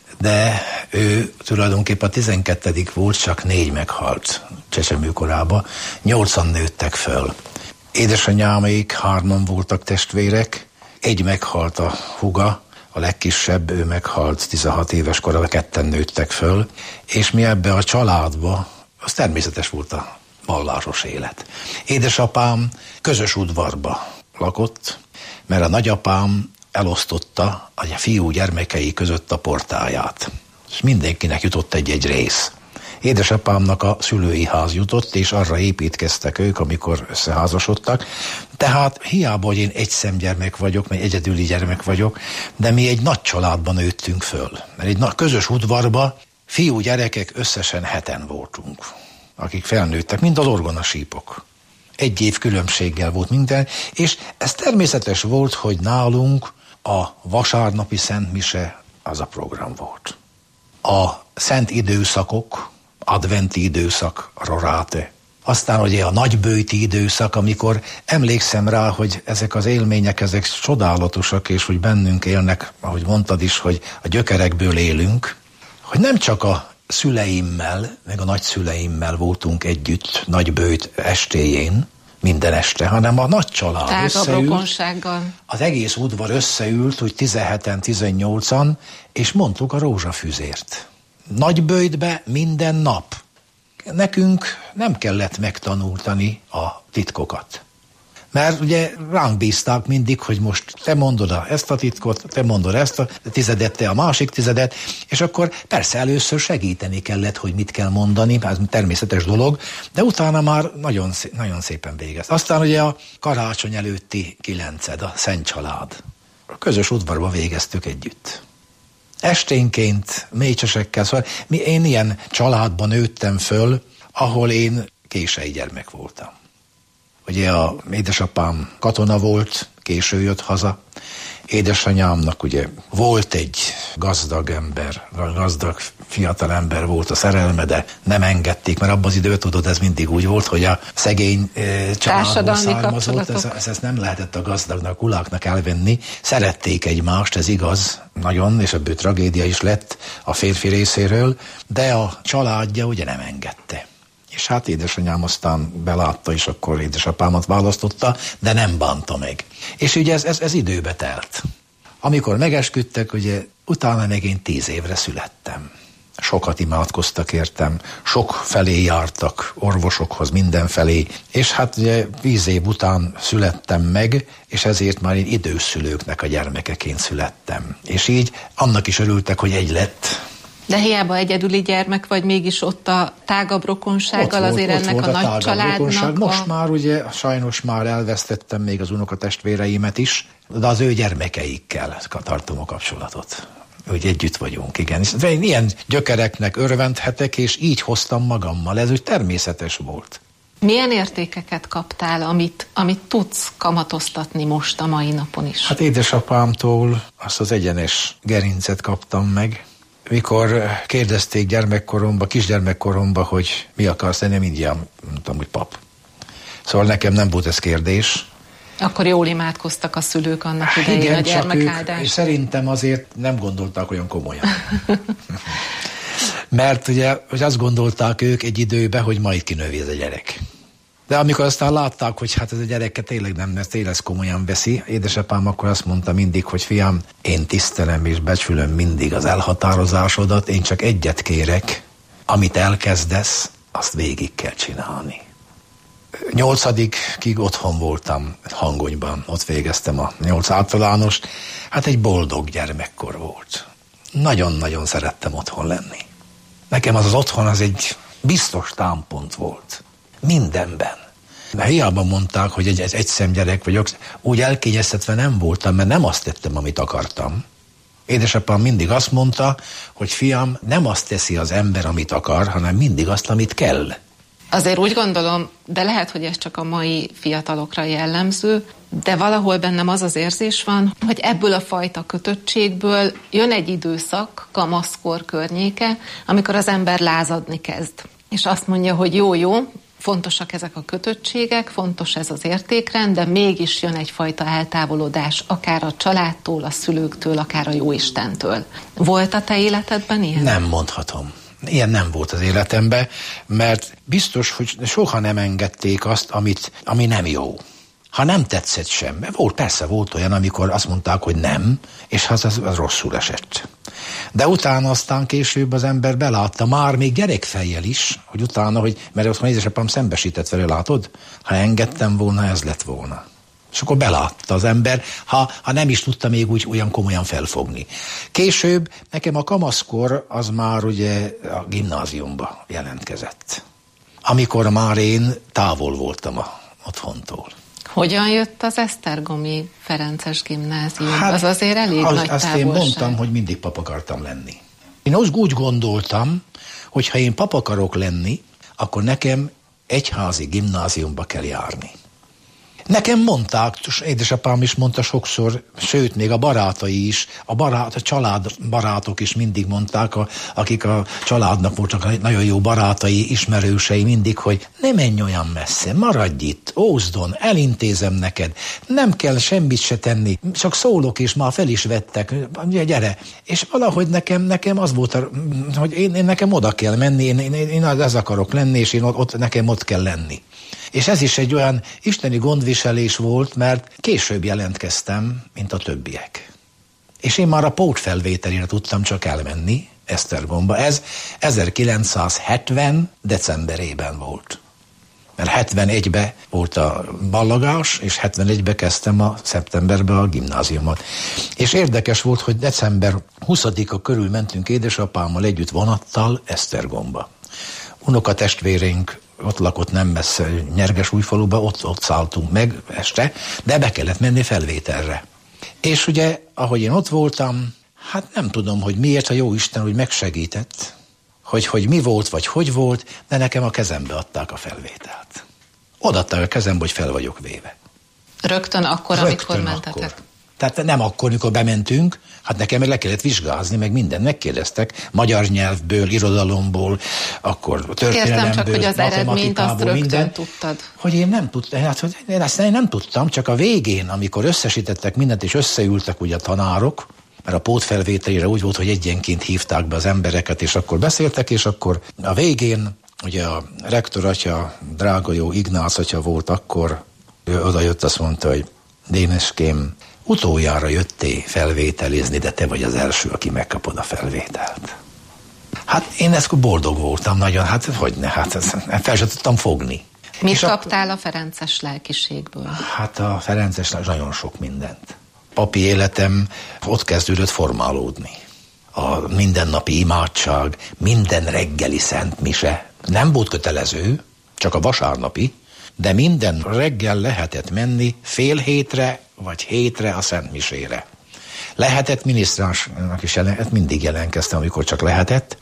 Speaker 9: De ő tulajdonképpen a 12. volt, csak 4 meghalt csecsemőkorában, 8-an nőttek föl. Édesanyámék 3-an voltak testvérek, 1 meghalt a húga, a legkisebb, ő meghalt 16 éves korában, 2-en nőttek föl, és mi ebbe a családba, az természetes volt a vallásos élet. Édesapám közös udvarba lakott, mert a nagyapám elosztotta a fiú gyermekei között a portáját, és mindenkinek jutott egy rész. Édesapámnak a szülői ház jutott, és arra építkeztek ők, amikor összeházasodtak. Tehát hiába, hogy én egy szemgyermek vagyok, mert egyedüli gyermek vagyok, de mi egy nagy családban nőttünk föl. Mert egy közös udvarba fiú gyerekek összesen 7-en voltunk, akik felnőttek, mind az orgonasípok. 1 év különbséggel volt minden, és ez természetes volt, hogy nálunk a vasárnapi szentmise az a program volt. A szent időszakok, adventi időszak, roráte, aztán ugye a nagybőjti időszak, amikor emlékszem rá, hogy ezek az élmények, ezek csodálatosak, és hogy bennünk élnek, ahogy mondtad is, hogy a gyökerekből élünk, hogy nem csak a szüleimmel, meg a nagyszüleimmel voltunk együtt nagybőjt estéjén, minden este, hanem a nagy család összeült, az egész udvar összeült, úgy 17-en, 18-an, és mondtuk a rózsafűzért. Nagybőjtbe minden nap. Nekünk nem kellett megtanultani a titkokat. Mert ugye ránk bízták mindig, hogy most te mondod ezt a titkot, te mondod ezt a tizedet, te a másik tizedet, és akkor persze először segíteni kellett, hogy mit kell mondani, ez természetes dolog, de utána már nagyon szépen végezt. Aztán ugye a karácsony előtti 9, a Szent Család. A közös udvarba végeztük együtt. Esténként, mécsesekkel, szóval én ilyen családban nőttem föl, ahol én kései gyermek voltam. Ugye a édesapám katona volt, késő jött haza. Édesanyámnak ugye volt egy gazdag ember, gazdag fiatal ember volt a szerelme, de nem engedték, mert abban az időben tudod, ez mindig úgy volt, hogy a szegény családból származott, ezt nem lehetett a gazdagnak, kuláknak elvenni. Szerették egymást, ez igaz, nagyon, és ebből tragédia is lett a férfi részéről, de a családja ugye nem engedte. És hát édesanyám aztán belátta, és akkor édesapámat választotta, de nem bánta meg. És ugye ez időbe telt. Amikor megesküdtek, ugye utána meg én 10 évre születtem. Sokat imádkoztak értem, sok felé jártak, orvosokhoz, mindenfelé, és hát ugye 10 év után születtem meg, és ezért már én időszülőknek a gyermekeként születtem. És így annak is örültek, hogy egy lett,
Speaker 8: De hiába egyedüli gyermek vagy, mégis ott a tágabb rokonsággal azért ennek a nagy családnak.
Speaker 9: Most már ugye sajnos már elvesztettem még az unokatestvéreimet is, de az ő gyermekeikkel tartom a kapcsolatot. Úgy együtt vagyunk, igen. Én ilyen gyökereknek örvendhetek, és így hoztam magammal. Ez úgy természetes volt.
Speaker 8: Milyen értékeket kaptál, amit tudsz kamatoztatni most a mai napon is?
Speaker 9: Hát édesapámtól azt az egyenes gerincet kaptam meg. Mikor kérdezték gyermekkoromban, kisgyermekkoromban, hogy mi akarsz lenni, mindjárt mondtam, hogy pap. Szóval nekem nem volt ez kérdés.
Speaker 8: Akkor jól imádkoztak a szülők annak idején, igen, a gyermekáldás.
Speaker 9: És szerintem azért nem gondolták olyan komolyan. Mert ugye azt gondolták ők egy időben, hogy majd kinövi ez a gyerek. De amikor aztán látták, hogy hát ez a gyereket tényleg nem, mert tényleg komolyan veszi, édesapám akkor azt mondta mindig, hogy fiam, én tisztelem és becsülöm mindig az elhatározásodat, én csak egyet kérek, amit elkezdesz, azt végig kell csinálni. 8-ig otthon voltam Hangonyban, ott végeztem a 8 általánost, hát egy boldog gyermekkor volt. Nagyon-nagyon szerettem otthon lenni. Nekem az otthon az egy biztos támpont volt. Mindenben. De hiába mondták, hogy egy egyszemgyerek vagyok, úgy elkényeztetve nem voltam, mert nem azt tettem, amit akartam. Édesapám mindig azt mondta, hogy fiam, nem azt teszi az ember, amit akar, hanem mindig azt, amit kell.
Speaker 8: Azért úgy gondolom, de lehet, hogy ez csak a mai fiatalokra jellemző, de valahol bennem az az érzés van, hogy ebből a fajta kötöttségből jön egy időszak, kamaszkor környéke, amikor az ember lázadni kezd. És azt mondja, hogy jó, fontosak ezek a kötöttségek, fontos ez az értékrend, de mégis jön egyfajta eltávolodás, akár a családtól, a szülőktől, akár a Jóistentől. Volt a te életedben ilyen?
Speaker 9: Nem mondhatom. Ilyen nem volt az életemben, mert biztos, hogy soha nem engedték azt, ami nem jó. Ha nem tetszett sem. Persze volt olyan, amikor azt mondták, hogy nem, és az rosszul esett. De utána aztán később az ember belátta, már még gyerekfejjel is, hogy utána, mert ott van édesapám szembesített vele, látod? Ha engedtem volna, ez lett volna. És akkor belátta az ember, ha nem is tudta még úgy olyan komolyan felfogni. Később nekem a kamaszkor az már ugye a gimnáziumba jelentkezett. Amikor már én távol voltam otthontól.
Speaker 8: Hogyan jött az Esztergomi Ferences Gimnázium? Hát, az azért elég nagy távolság.
Speaker 9: Azt én mondtam, hogy mindig pap akartam lenni. Én úgy gondoltam, hogy ha én pap akarok lenni, akkor nekem egyházi gimnáziumba kell járni. Nekem mondták, édesapám is mondta sokszor, sőt, még a barátai is, a családbarátok is mindig mondták, akik a családnak voltak nagyon jó barátai, ismerősei mindig, hogy ne menj olyan messze, maradj itt, Ózdon, elintézem neked, nem kell semmit se tenni, csak szólok és már fel is vettek, gyere. És valahogy nekem az volt, hogy én nekem oda kell menni, én ez akarok lenni, és nekem ott kell lenni. És ez is egy olyan isteni gondviselés volt, mert később jelentkeztem, mint a többiek. És én már a pótfelvételére tudtam csak elmenni Esztergomba. Ez 1970. decemberében volt. Mert 71-ben volt a ballagás, és 71-ben kezdtem a szeptemberben a gimnáziumot. És érdekes volt, hogy december 20-a körül mentünk édesapámmal együtt vonattal Esztergomba. Unokatestvéreink ott lakott nem messze Nyergesújfaluba, ott szálltunk meg este, de be kellett menni felvételre. És ugye, ahogy én ott voltam, hát nem tudom, hogy miért a Jóisten úgy megsegített, hogy mi volt, vagy hogy volt, de nekem a kezembe adták a felvételt. Odaadták a kezembe, hogy fel vagyok véve.
Speaker 8: Rögtön akkor, amikor mentetek?
Speaker 9: Akkor. Tehát nem akkor, mikor bementünk, hát nekem meg le kellett vizsgázni, meg mindent megkérdeztek, magyar nyelvből, irodalomból, akkor történelemből,
Speaker 8: csak, hogy az eredményt azt rögtön tudtad.
Speaker 9: Hogy én nem tudtam, én nem tudtam, csak a végén, amikor összesítettek mindent, és összeültek ugye a tanárok, mert a pótfelvételére úgy volt, hogy egyenként hívták be az embereket, és akkor beszéltek, és akkor a végén, ugye a rektor atya, drága jó Ignác atya volt akkor, ő oda jött, azt mondta, hogy Déneském, utoljára jöttél felvételizni, de te vagy az első, aki megkapod a felvételt. Hát én ezt boldog voltam nagyon, hát hogyne, fel sem tudtam fogni.
Speaker 8: Mit kaptál a ferences lelkiségből?
Speaker 9: Hát a ferences nagyon sok mindent. Papi életem ott kezdődött formálódni. a mindennapi imádság, minden reggeli szentmise. Nem volt kötelező, csak a vasárnapi, de minden reggel lehetett menni fél hétre vagy hétre a szentmisére. Lehetett minisztránsnak is mindig jelentkeztem, amikor csak lehetett.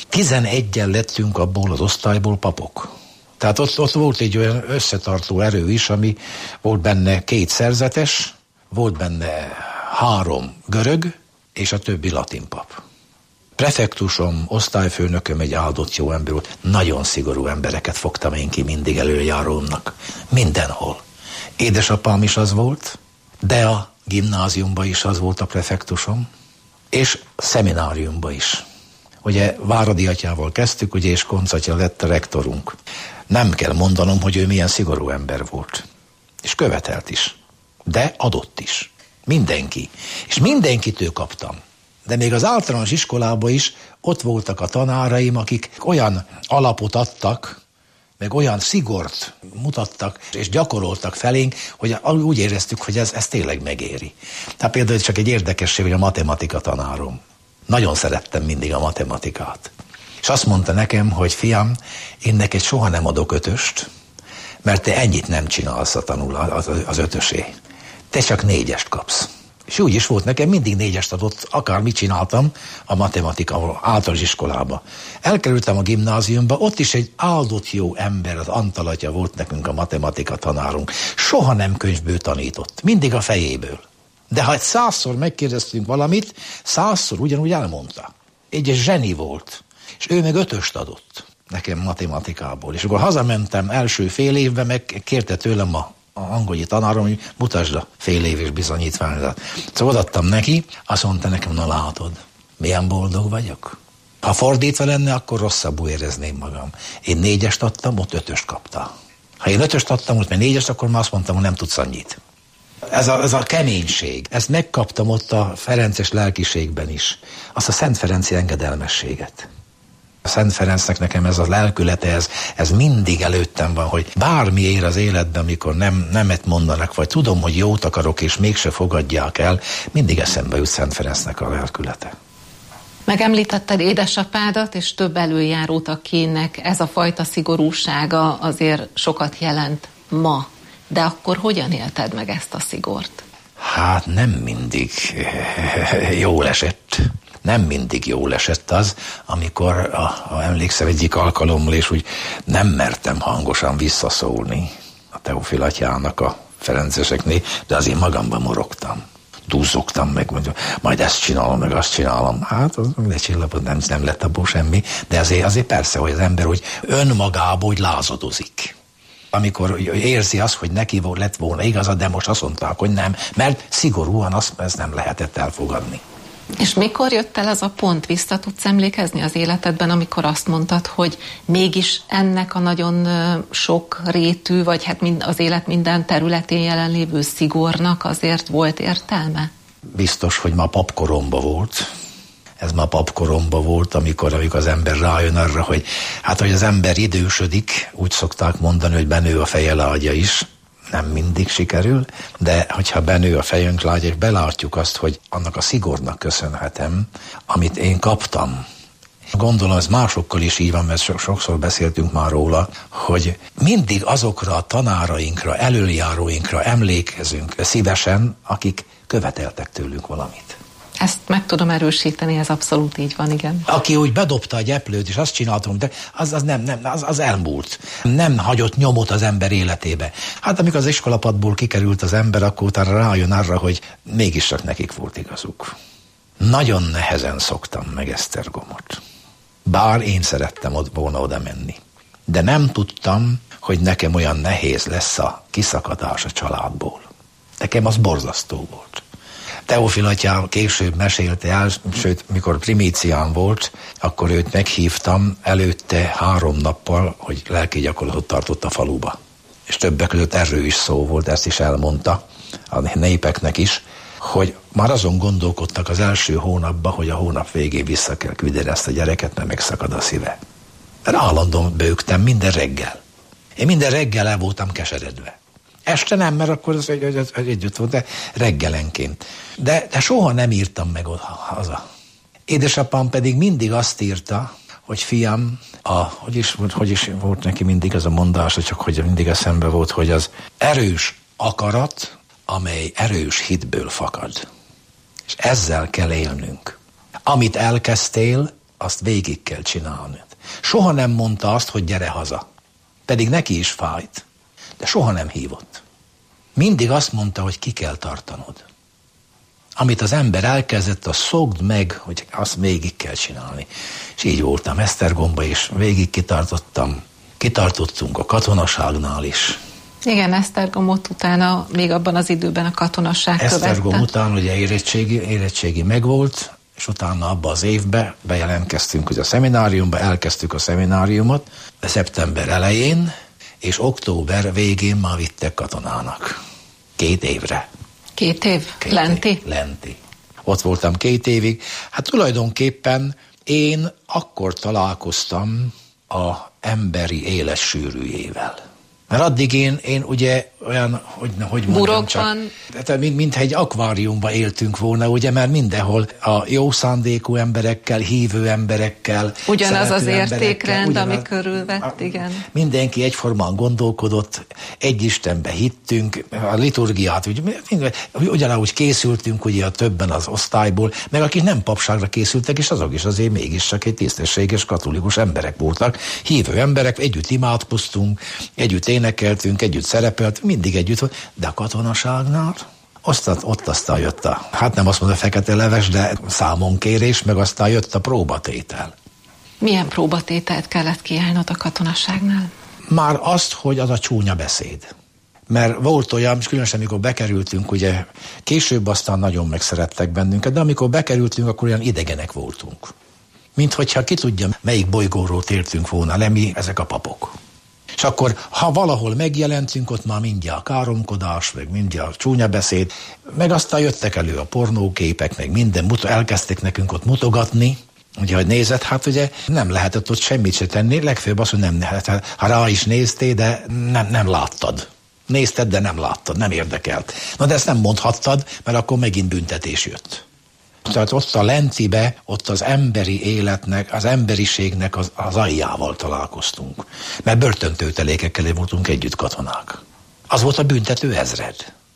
Speaker 9: 11-en lettünk abból az osztályból papok. Tehát ott volt egy olyan összetartó erő is, ami volt benne 2 szerzetes, volt benne 3 görög, és a többi latin pap. Prefektusom, osztályfőnököm egy áldott jó ember volt. Nagyon szigorú embereket fogtam én ki mindig előjárómnak. Mindenhol. Édesapám is az volt, de a gimnáziumban is az volt a prefektusom, és szemináriumban is. Ugye Váradi atyával kezdtük, ugye, és Koncz atya lett a rektorunk. Nem kell mondanom, hogy ő milyen szigorú ember volt. És követelt is. De adott is. Mindenki. És mindenkitől kaptam. De még az általános iskolában is ott voltak a tanáraim, akik olyan alapot adtak, meg olyan szigort mutattak, és gyakoroltak felénk, hogy úgy éreztük, hogy ez tényleg megéri. Tehát például csak egy érdekesség, hogy a matematika tanárom. Nagyon szerettem mindig a matematikát. És azt mondta nekem, hogy fiam, én neked soha nem adok 5-öst, mert te ennyit nem csinálsz az 5-ösé. Te csak 4-est kapsz. És úgy is volt, nekem mindig 4-est adott, akármit csináltam a matematika általános iskolába. Elkerültem a gimnáziumba, ott is egy áldott jó ember, az Antal atya volt nekünk a matematika tanárunk. Soha nem könyvből tanított, mindig a fejéből. De ha 100-szor megkérdeztünk valamit, 100-szor ugyanúgy elmondta. Egy zseni volt, és ő meg 5-öst adott nekem matematikából. És akkor hazamentem első fél évben, meg kérte tőlem a angolnyi tanárom, hogy mutasd a fél éves bizonyítványát. Szóval odaadtam neki, azt mondta nekem, na látod, milyen boldog vagyok. Ha fordítva lenne, akkor rosszabbul érezném magam. Én 4-est adtam, ott 5-öst kapta. Ha én 5-öst adtam, ott meg 4-est, akkor már azt mondtam, hogy nem tudsz annyit. Ez a keménység, ezt megkaptam ott a ferences lelkiségben is. Azt a Szent Ferenci engedelmességet. A Szent Ferencnek nekem ez a lelkülete, ez mindig előttem van, hogy bármi ér az életben, amikor nemet mondanak, vagy tudom, hogy jót akarok, és mégse fogadják el, mindig eszembe jut Szent Ferencnek a lelkülete.
Speaker 8: Megemlítetted édesapádat, és több előjárót, akinek ez a fajta szigorúsága azért sokat jelent ma. De akkor hogyan élted meg ezt a szigort?
Speaker 9: Hát nem mindig jól esett. Nem mindig jól esett az, amikor emlékszem egyik alkalommal, és úgy nem mertem hangosan visszaszólni a Teofil atyának a ferenceseknél, de azért magamban morogtam. Duzzogtam meg, majd ezt csinálom, meg azt csinálom. Hát az lecsillapod, nem lett abból semmi, de azért persze, hogy az ember úgy önmagából úgy lázadozik. Amikor érzi azt, hogy neki lett volna igaza, de most azt mondták, hogy nem, mert szigorúan ezt nem lehetett elfogadni.
Speaker 8: És mikor jött el az a pont? Vissza tudsz emlékezni az életedben, amikor azt mondtad, hogy mégis ennek a nagyon sok rétű, vagy hát az élet minden területén jelenlévő szigornak azért volt értelme?
Speaker 9: Biztos, hogy ma papkoromba volt. Ez ma papkoromba volt, amikor az ember rájön arra, hogy hát, hogy az ember idősödik, úgy szokták mondani, hogy benő a feje lágya is. Nem mindig sikerül, de hogyha benő a fejünk lágya, és belátjuk azt, hogy annak a szigornak köszönhetem, amit én kaptam. Gondolom, ez másokkal is így van, mert sokszor beszéltünk már róla, hogy mindig azokra a tanárainkra, elöljáróinkra emlékezünk szívesen, akik követeltek tőlünk valamit.
Speaker 8: Ezt meg tudom erősíteni, ez abszolút így van, igen.
Speaker 9: Aki úgy bedobta a gyeplőt, és azt csináltam, de az elmúlt. Nem hagyott nyomot az ember életébe. Hát amikor az iskolapadból kikerült az ember, akkor utána rájön arra, hogy mégis csak nekik volt igazuk. Nagyon nehezen szoktam meg Esztergomot. Bár én szerettem volna oda menni. De nem tudtam, hogy nekem olyan nehéz lesz a kiszakadás a családból. Nekem az borzasztó volt. Teofil atyám később mesélte el, sőt, mikor primícián volt, akkor őt meghívtam előtte 3 nappal, hogy lelki gyakorlatot tartott a faluba. És többek között erről is szó volt, ezt is elmondta a népeknek is, hogy már azon gondolkodtak az első hónapban, hogy a hónap végén vissza kell küldeni ezt a gyereket, mert megszakad a szíve. Mert állandóan bőgtem minden reggel. Én minden reggel el voltam keseredve. Este nem, mert akkor az együtt volt, de reggelenként. De soha nem írtam meg haza. Édesapám pedig mindig azt írta, hogy fiam, hogy is volt neki mindig ez a mondás, csak hogy mindig eszembe volt, hogy az erős akarat, amely erős hitből fakad. És ezzel kell élnünk. Amit elkezdtél, azt végig kell csinálni. Soha nem mondta azt, hogy gyere haza. Pedig neki is fájt, de soha nem hívott. Mindig azt mondta, hogy ki kell tartanod. Amit az ember elkezdett, azt szokd meg, hogy azt végig kell csinálni. És így voltam Esztergomba, és végig kitartottunk a katonaságnál is.
Speaker 8: Igen, Esztergomot utána, még abban az időben a katonaság követte.
Speaker 9: Esztergom után ugye érettségi megvolt, és utána abban az évben bejelentkeztünk ugye a szemináriumba, elkezdtük a szemináriumot szeptember elején, és október végén már vittek katonának. 2 évre.
Speaker 8: 2 év? Lenti?
Speaker 9: Lenti. Ott voltam 2 évig. Hát tulajdonképpen én akkor találkoztam a emberi élet sűrűjével. Mert addig én ugye olyan, hogy mondjam csak, mintha egy akváriumban éltünk volna, ugye, mert mindenhol a jó szándékú emberekkel, hívő emberekkel,
Speaker 8: ugyanaz az értékrend, ami körülvett, igen.
Speaker 9: Mindenki egyformán gondolkodott, egy Istenbe hittünk, a liturgiát, ugyanúgy készültünk ugye a többen az osztályból, meg akik nem papságra készültek, és azok is azért mégis csak egy tisztességes katolikus emberek voltak, hívő emberek, együtt imádkoztunk, együtt énekeltünk, együtt szerepeltünk, mindig együtt volt, de a katonaságnál ott aztán jött hát nem azt mondom a fekete leves, de számonkérés, meg aztán jött a próbatétel.
Speaker 8: Milyen próbatételt kellett kiállnod a katonaságnál?
Speaker 9: Már azt, hogy az a csúnya beszéd. Mert volt olyan, és különösen amikor bekerültünk, ugye később aztán nagyon megszerettek bennünket, de amikor bekerültünk, akkor olyan idegenek voltunk. Mint hogyha ki tudja, melyik bolygóról tértünk volna le mi, ezek a papok. És akkor, ha valahol megjelentünk, ott már mindjárt káromkodás, meg mindjárt csúnya beszéd, meg aztán jöttek elő a pornóképek, meg minden, elkezdték nekünk ott mutogatni, ugye, hogy nézed, hát ugye nem lehetett ott semmit se tenni, legfőbb az, hogy nem lehetett. Ha rá is néztél, de nem láttad. Nézted, de nem láttad, nem érdekelt. Na de ezt nem mondhattad, mert akkor megint büntetés jött. Tehát ott a Lentibe, ott az emberi életnek, az emberiségnek az aljával találkoztunk. Mert börtöntőtelékekkel voltunk együtt katonák. Az volt a büntető ezred.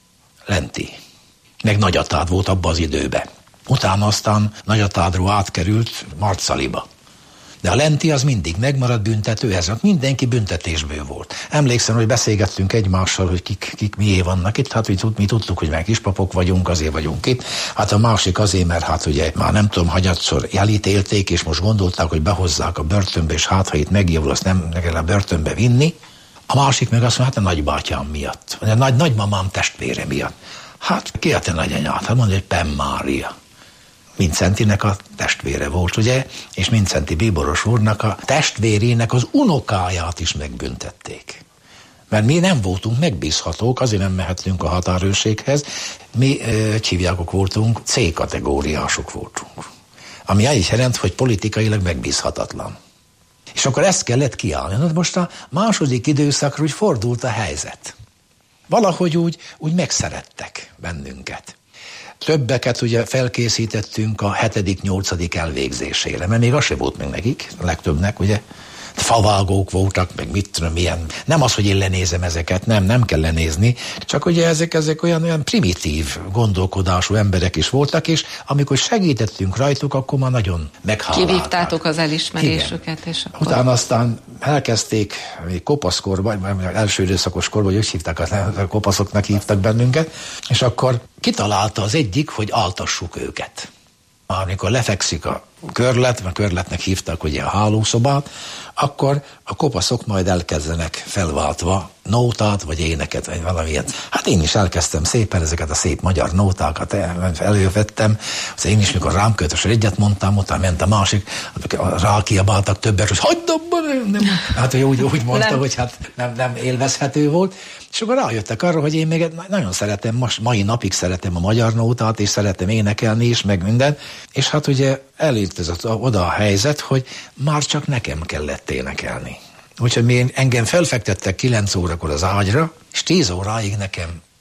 Speaker 9: Lenti. Meg Nagyatád volt abban az időben. Utána aztán Nagyatádról átkerült Marcaliba. De a Lenti az mindig megmaradt büntető ezred. Mindenki büntetésből volt. Emlékszem, hogy beszélgettünk egymással, hogy kik mié vannak itt. Hát mi tudtuk, hogy meg kispapok vagyunk, azért vagyunk itt. Hát a másik azért, mert hát ugye már nem tudom, hanyatszor elítélték, és most gondolták, hogy behozzák a börtönbe, és hát ha itt megjavul, azt nem kell a börtönbe vinni. A másik meg azt mondja, hát a nagybátyám miatt, vagy a nagymamám testvére miatt. Hát ki a te nagyanyád? Hát mondja, hogy Penn Mária. Mincentinek a testvére volt, ugye? És Mincenti bíboros úrnak a testvérének az unokáját is megbüntették. Mert mi nem voltunk megbízhatók, azért nem mehetünk a határőrséghez. Mi hívjákok voltunk, C-kategóriások voltunk. Ami így jelent, hogy politikailag megbízhatatlan. És akkor ezt kellett kiállni. Na, most a második időszakra úgy fordult a helyzet. Valahogy úgy megszerettek bennünket. Többeket ugye felkészítettünk a 7.-8. elvégzésére, mert még az se volt meg nekik, a legtöbbnek, ugye. Favágók voltak, meg mit tudom, milyen. Nem az, hogy én lenézem ezeket, nem kell lenézni, csak ugye ezek olyan primitív gondolkodású emberek is voltak, és amikor segítettünk rajtuk, akkor már nagyon meghálálták.
Speaker 8: Kivívtátok az elismerésüket, igen. És akkor...
Speaker 9: Utána aztán elkezdték még kopaszkorban, első időszakos korban, hogy úgy hívták, a kopaszoknak hívtak bennünket, és akkor kitalálta az egyik, hogy altassuk őket. Amikor lefekszik a körlet, mert körletnek hívták ugye a hálószobát, akkor a kopaszok majd elkezdenek felváltva nótát, vagy éneket, vagy valamilyen. Hát én is elkezdtem szépen ezeket a szép magyar nótákat, elővettem. Én is, mikor rám kötös egyet mondtam, utána ment a másik, rákiabáltak többet, hogy hagyd abban! Hát úgy mondta, hogy hát nem élvezhető volt. És akkor rájöttek arra, hogy én még nagyon szeretem, mai napig szeretem a magyar nótát, és szeretem énekelni is, meg minden. És hát ugye elérkezett oda a helyzet, hogy már csak nekem kellett énekelni. Úgyhogy engem felfektettek 9 órakor az ágyra, és 10 óráig nekem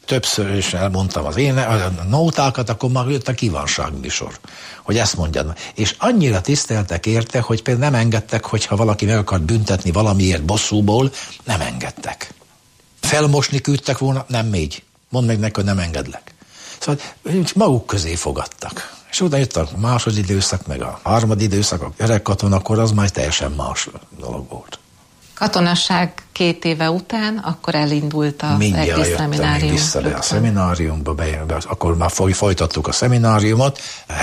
Speaker 9: többször is elmondtam a nótákat, akkor már jött a kívánságműsor, hogy ezt mondjad. És annyira tiszteltek érte, hogy például nem engedtek, hogyha valaki meg akart büntetni valamiért bosszúból, nem engedtek. Felmosni küldtek volna, nem még. Mondd meg neki, hogy nem engedlek. Szóval maguk közé fogadtak. És utána jött a második időszak, meg a harmadik időszak, a öreg katonakor, az már teljesen más dolog volt.
Speaker 8: Katonasság 2 éve után, akkor elindult a egész szeminárium.
Speaker 9: Vissza a szemináriumba, akkor már folytattuk a szemináriumot,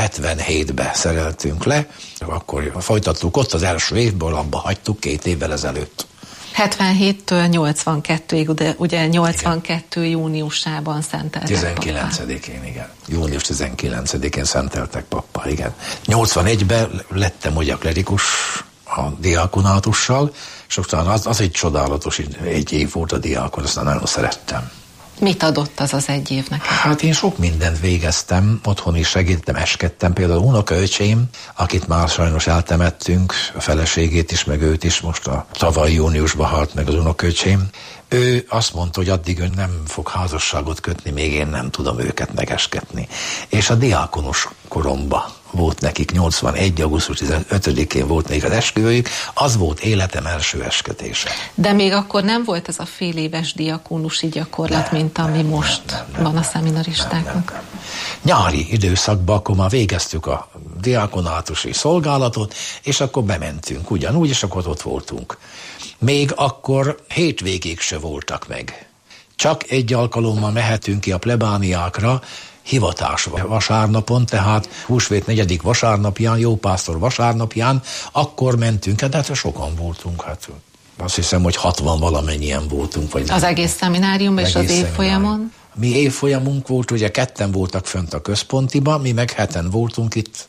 Speaker 9: 77-be szereltünk le, akkor folytattuk ott az első évből, abba hagytuk 2 évvel ezelőtt.
Speaker 8: 77-től 82-ig, ugye 82 júniusában szenteltek
Speaker 9: 19-én, igen. Június 19-én szenteltek pappá, igen. 81-ben lettem ugye klerikus a diákonátussal, és utána az egy csodálatos egy év volt a diákon, aztán nagyon szerettem.
Speaker 8: Mit adott az 1 év neked?
Speaker 9: Hát én sok mindent végeztem, otthon is segítettem, eskedtem, például unokaöcsém, akit már sajnos eltemettünk, a feleségét is, meg őt is, most a tavaly júniusban halt meg az unokaöcsém. Ő azt mondta, hogy addig ön nem fog házasságot kötni, még én nem tudom őket megeskedni. És a diákonos koromba volt nekik, 81. augusztus 15-én volt nekik az esküvőjük, az volt életem első eskedése.
Speaker 8: De még akkor nem volt ez a fél éves diakónusi gyakorlat, mint ami most van a szeminaristáknak?
Speaker 9: Nem. Nyári időszakban akkor már végeztük a diakonátusi szolgálatot, és akkor bementünk ugyanúgy, és akkor ott voltunk. Még akkor hétvégéig se voltak meg. Csak egy alkalommal mehetünk ki a plebániákra, hivatás vasárnapon, tehát húsvét 4. vasárnapján, jópásztor vasárnapján, akkor mentünk, de hát sokan voltunk, hát azt hiszem, hogy 60 valamennyien voltunk. Vagy
Speaker 8: az egész szemináriumban és az évfolyamon?
Speaker 9: Mi évfolyamunk volt, ugye 2 voltak fönt a központiban, mi meg 7 voltunk itt,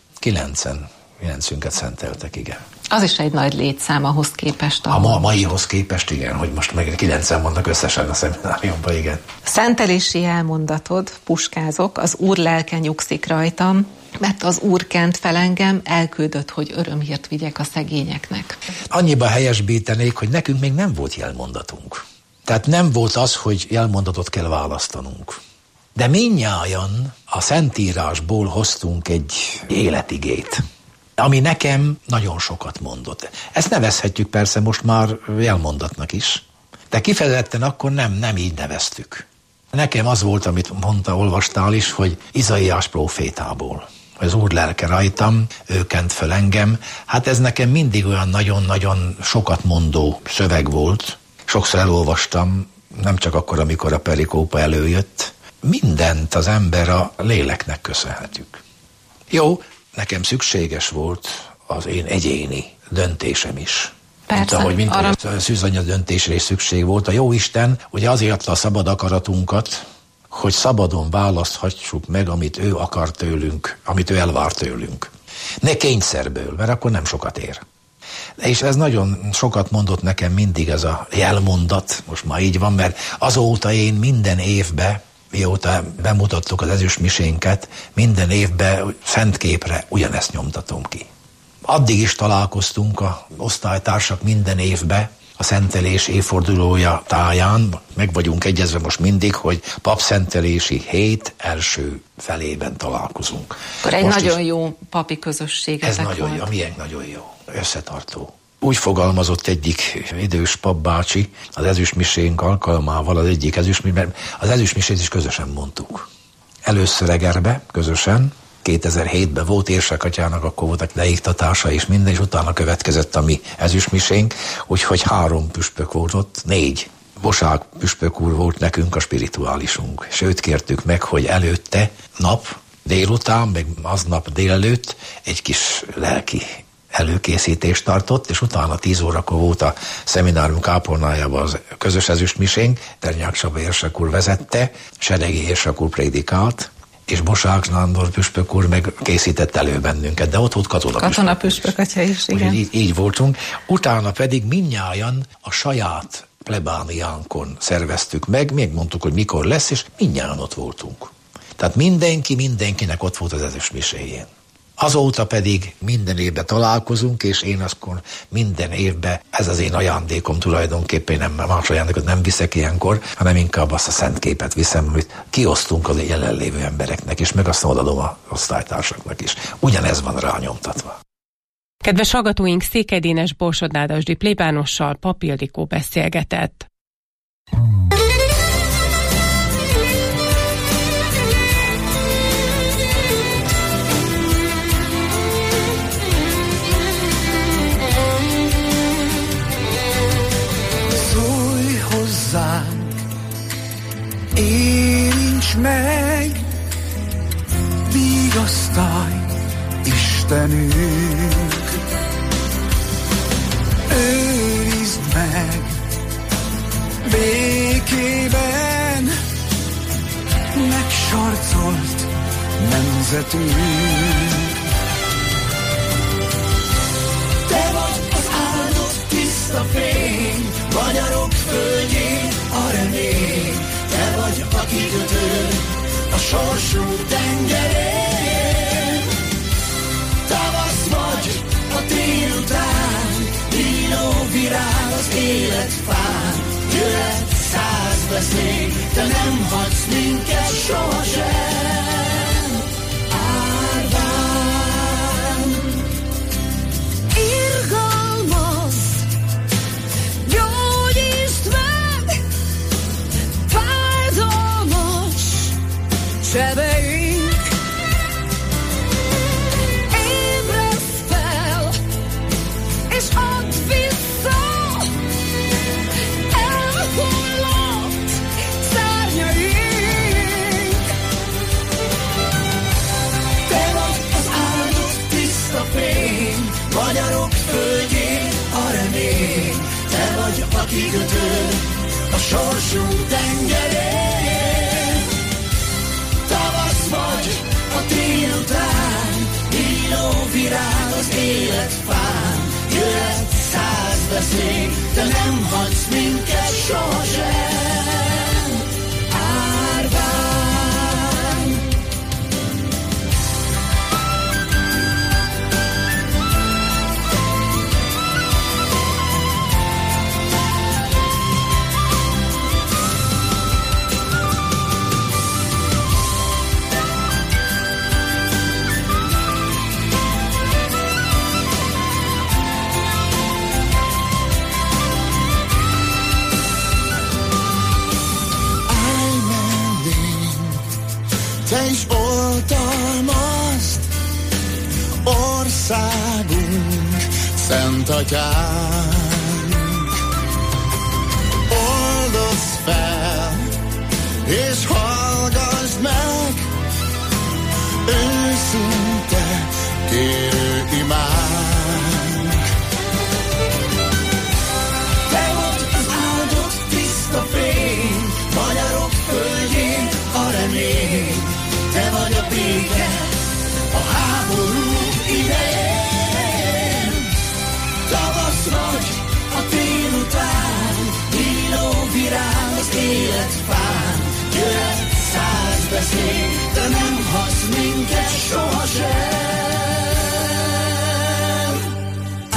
Speaker 9: 9-ünket szenteltek, igen.
Speaker 8: Az is egy nagy létszám ahhoz képest.
Speaker 9: A maihoz képest, igen, hogy most meg 9 vannak összesen a szemináriumban, igen.
Speaker 8: Szentelési elmondatod, puskázok, az Úr lelke nyugszik rajtam, mert az Úr kent fel engem, elküldött, hogy örömhírt vigyek a szegényeknek.
Speaker 9: Annyiban helyesbítenék, hogy nekünk még nem volt jelmondatunk. Tehát nem volt az, hogy jelmondatot kell választanunk. De mindnyájan a Szentírásból hoztunk egy életigét, ami nekem nagyon sokat mondott. Ezt nevezhetjük persze most már jelmondatnak is, de kifejezetten akkor nem így neveztük. Nekem az volt, amit olvastál is, hogy Izaiás prófétából, hogy az Úr lelke rajtam, ő kent föl engem. Hát ez nekem mindig olyan nagyon-nagyon sokat mondó szöveg volt. Sokszor elolvastam, nem csak akkor, amikor a perikópa előjött. Mindent az ember a léleknek köszönhetjük. Jó, nekem szükséges volt az én egyéni döntésem is.
Speaker 8: Persze,
Speaker 9: mint ahogy a szűzanya döntésre is szükség volt. A Jóisten ugye azért adta a szabad akaratunkat, hogy szabadon választhassuk meg, amit ő akar tőlünk, amit ő elvár tőlünk. Ne kényszerből, mert akkor nem sokat ér. És ez nagyon sokat mondott nekem mindig ez a jelmondat, most már így van, mert azóta én minden évben, mióta bemutattuk az ezüstmisénket, minden évben szentképre ugyanezt nyomtatom ki. Addig is találkoztunk a osztálytársak minden évben, a szentelés évfordulója táján, meg vagyunk egyezve most mindig, hogy papszentelési hét első felében találkozunk.
Speaker 8: Akkor egy most nagyon jó papi közösségetek
Speaker 9: volt. Ez nagyon jó, miénk nagyon jó, összetartó. Úgy fogalmazott egyik idős papbácsi az ezüstmisénk alkalmával az egyik ezüstmisét, az ezüstmisét is közösen mondtuk. Először Egerbe, közösen, 2007-ben volt Érsekatyának, akkor voltak leiktatása és minden, és utána következett a mi ezüstmisénk, úgyhogy 3 püspök volt ott, 4. Bosák püspök úr volt nekünk a spirituálisunk, és őt kértük meg, hogy előtte nap, délután, meg aznap délelőtt egy kis lelki előkészítést tartott, és utána 10 órakor volt a szeminárium kápolnájában az közös ezüstmisénk, Ternyák Csaba érsek úr vezette, Seregi érsek úr prédikált, és Bosák Nándor püspök úr meg készített elő bennünket, de ott volt
Speaker 8: katona püspök atya is, igen.
Speaker 9: Így voltunk. Utána pedig mindnyájan a saját plebániánkon szerveztük meg, még mondtuk, hogy mikor lesz, és mindnyájan ott voltunk. Tehát mindenkinek ott volt az ezüstmiséjén. Azóta pedig minden évben találkozunk, és én akkor minden évben, ez az én ajándékom tulajdonképpen, nem más ajándékot nem viszek ilyenkor, hanem inkább azt a szent képet viszem, amit kiosztunk az jelenlévő embereknek, és meg azt odaadom az osztálytársaknak is. Ugyanez van rányomtatva.
Speaker 4: Kedves hallgatóink, Székely Dénes Borsod-Nádasdy plébánossal Papp Ildikó beszélgetett.
Speaker 10: Szólj hozzánk, érints meg, vigasztalj, Istenünk, őrizd meg békében megsarcolt nemzetünk. Te vagy az áldott tiszta fény, magyarok földjén a remény. Te vagy a kikötő a sorsunk tengerén. Tavasz vagy a tél után, villó virág az életfán. Jöhet 100 veszély, te nem hagysz minket sohasem. Árván
Speaker 11: irgalmaz, gyógyítsd meg fájdalmas sebeink.
Speaker 10: Magyarok földjén a remény, te vagy a kikötő a sorsunk tengerén. Tavasz vagy a tél után, villó virág az életfán. Jöhet 100 veszély, te nem hagysz minket sohasem. Árván te is oltalmazd országunk, Szent Atyánk. Oldozz fel, és hallgass meg őszinte kérő imánk. Te vagy az áldott tiszta fény, magyarok földjén a remény. Te vagy a béke a háború idején. Tavasz vagy a tél után, villó virág az életfán.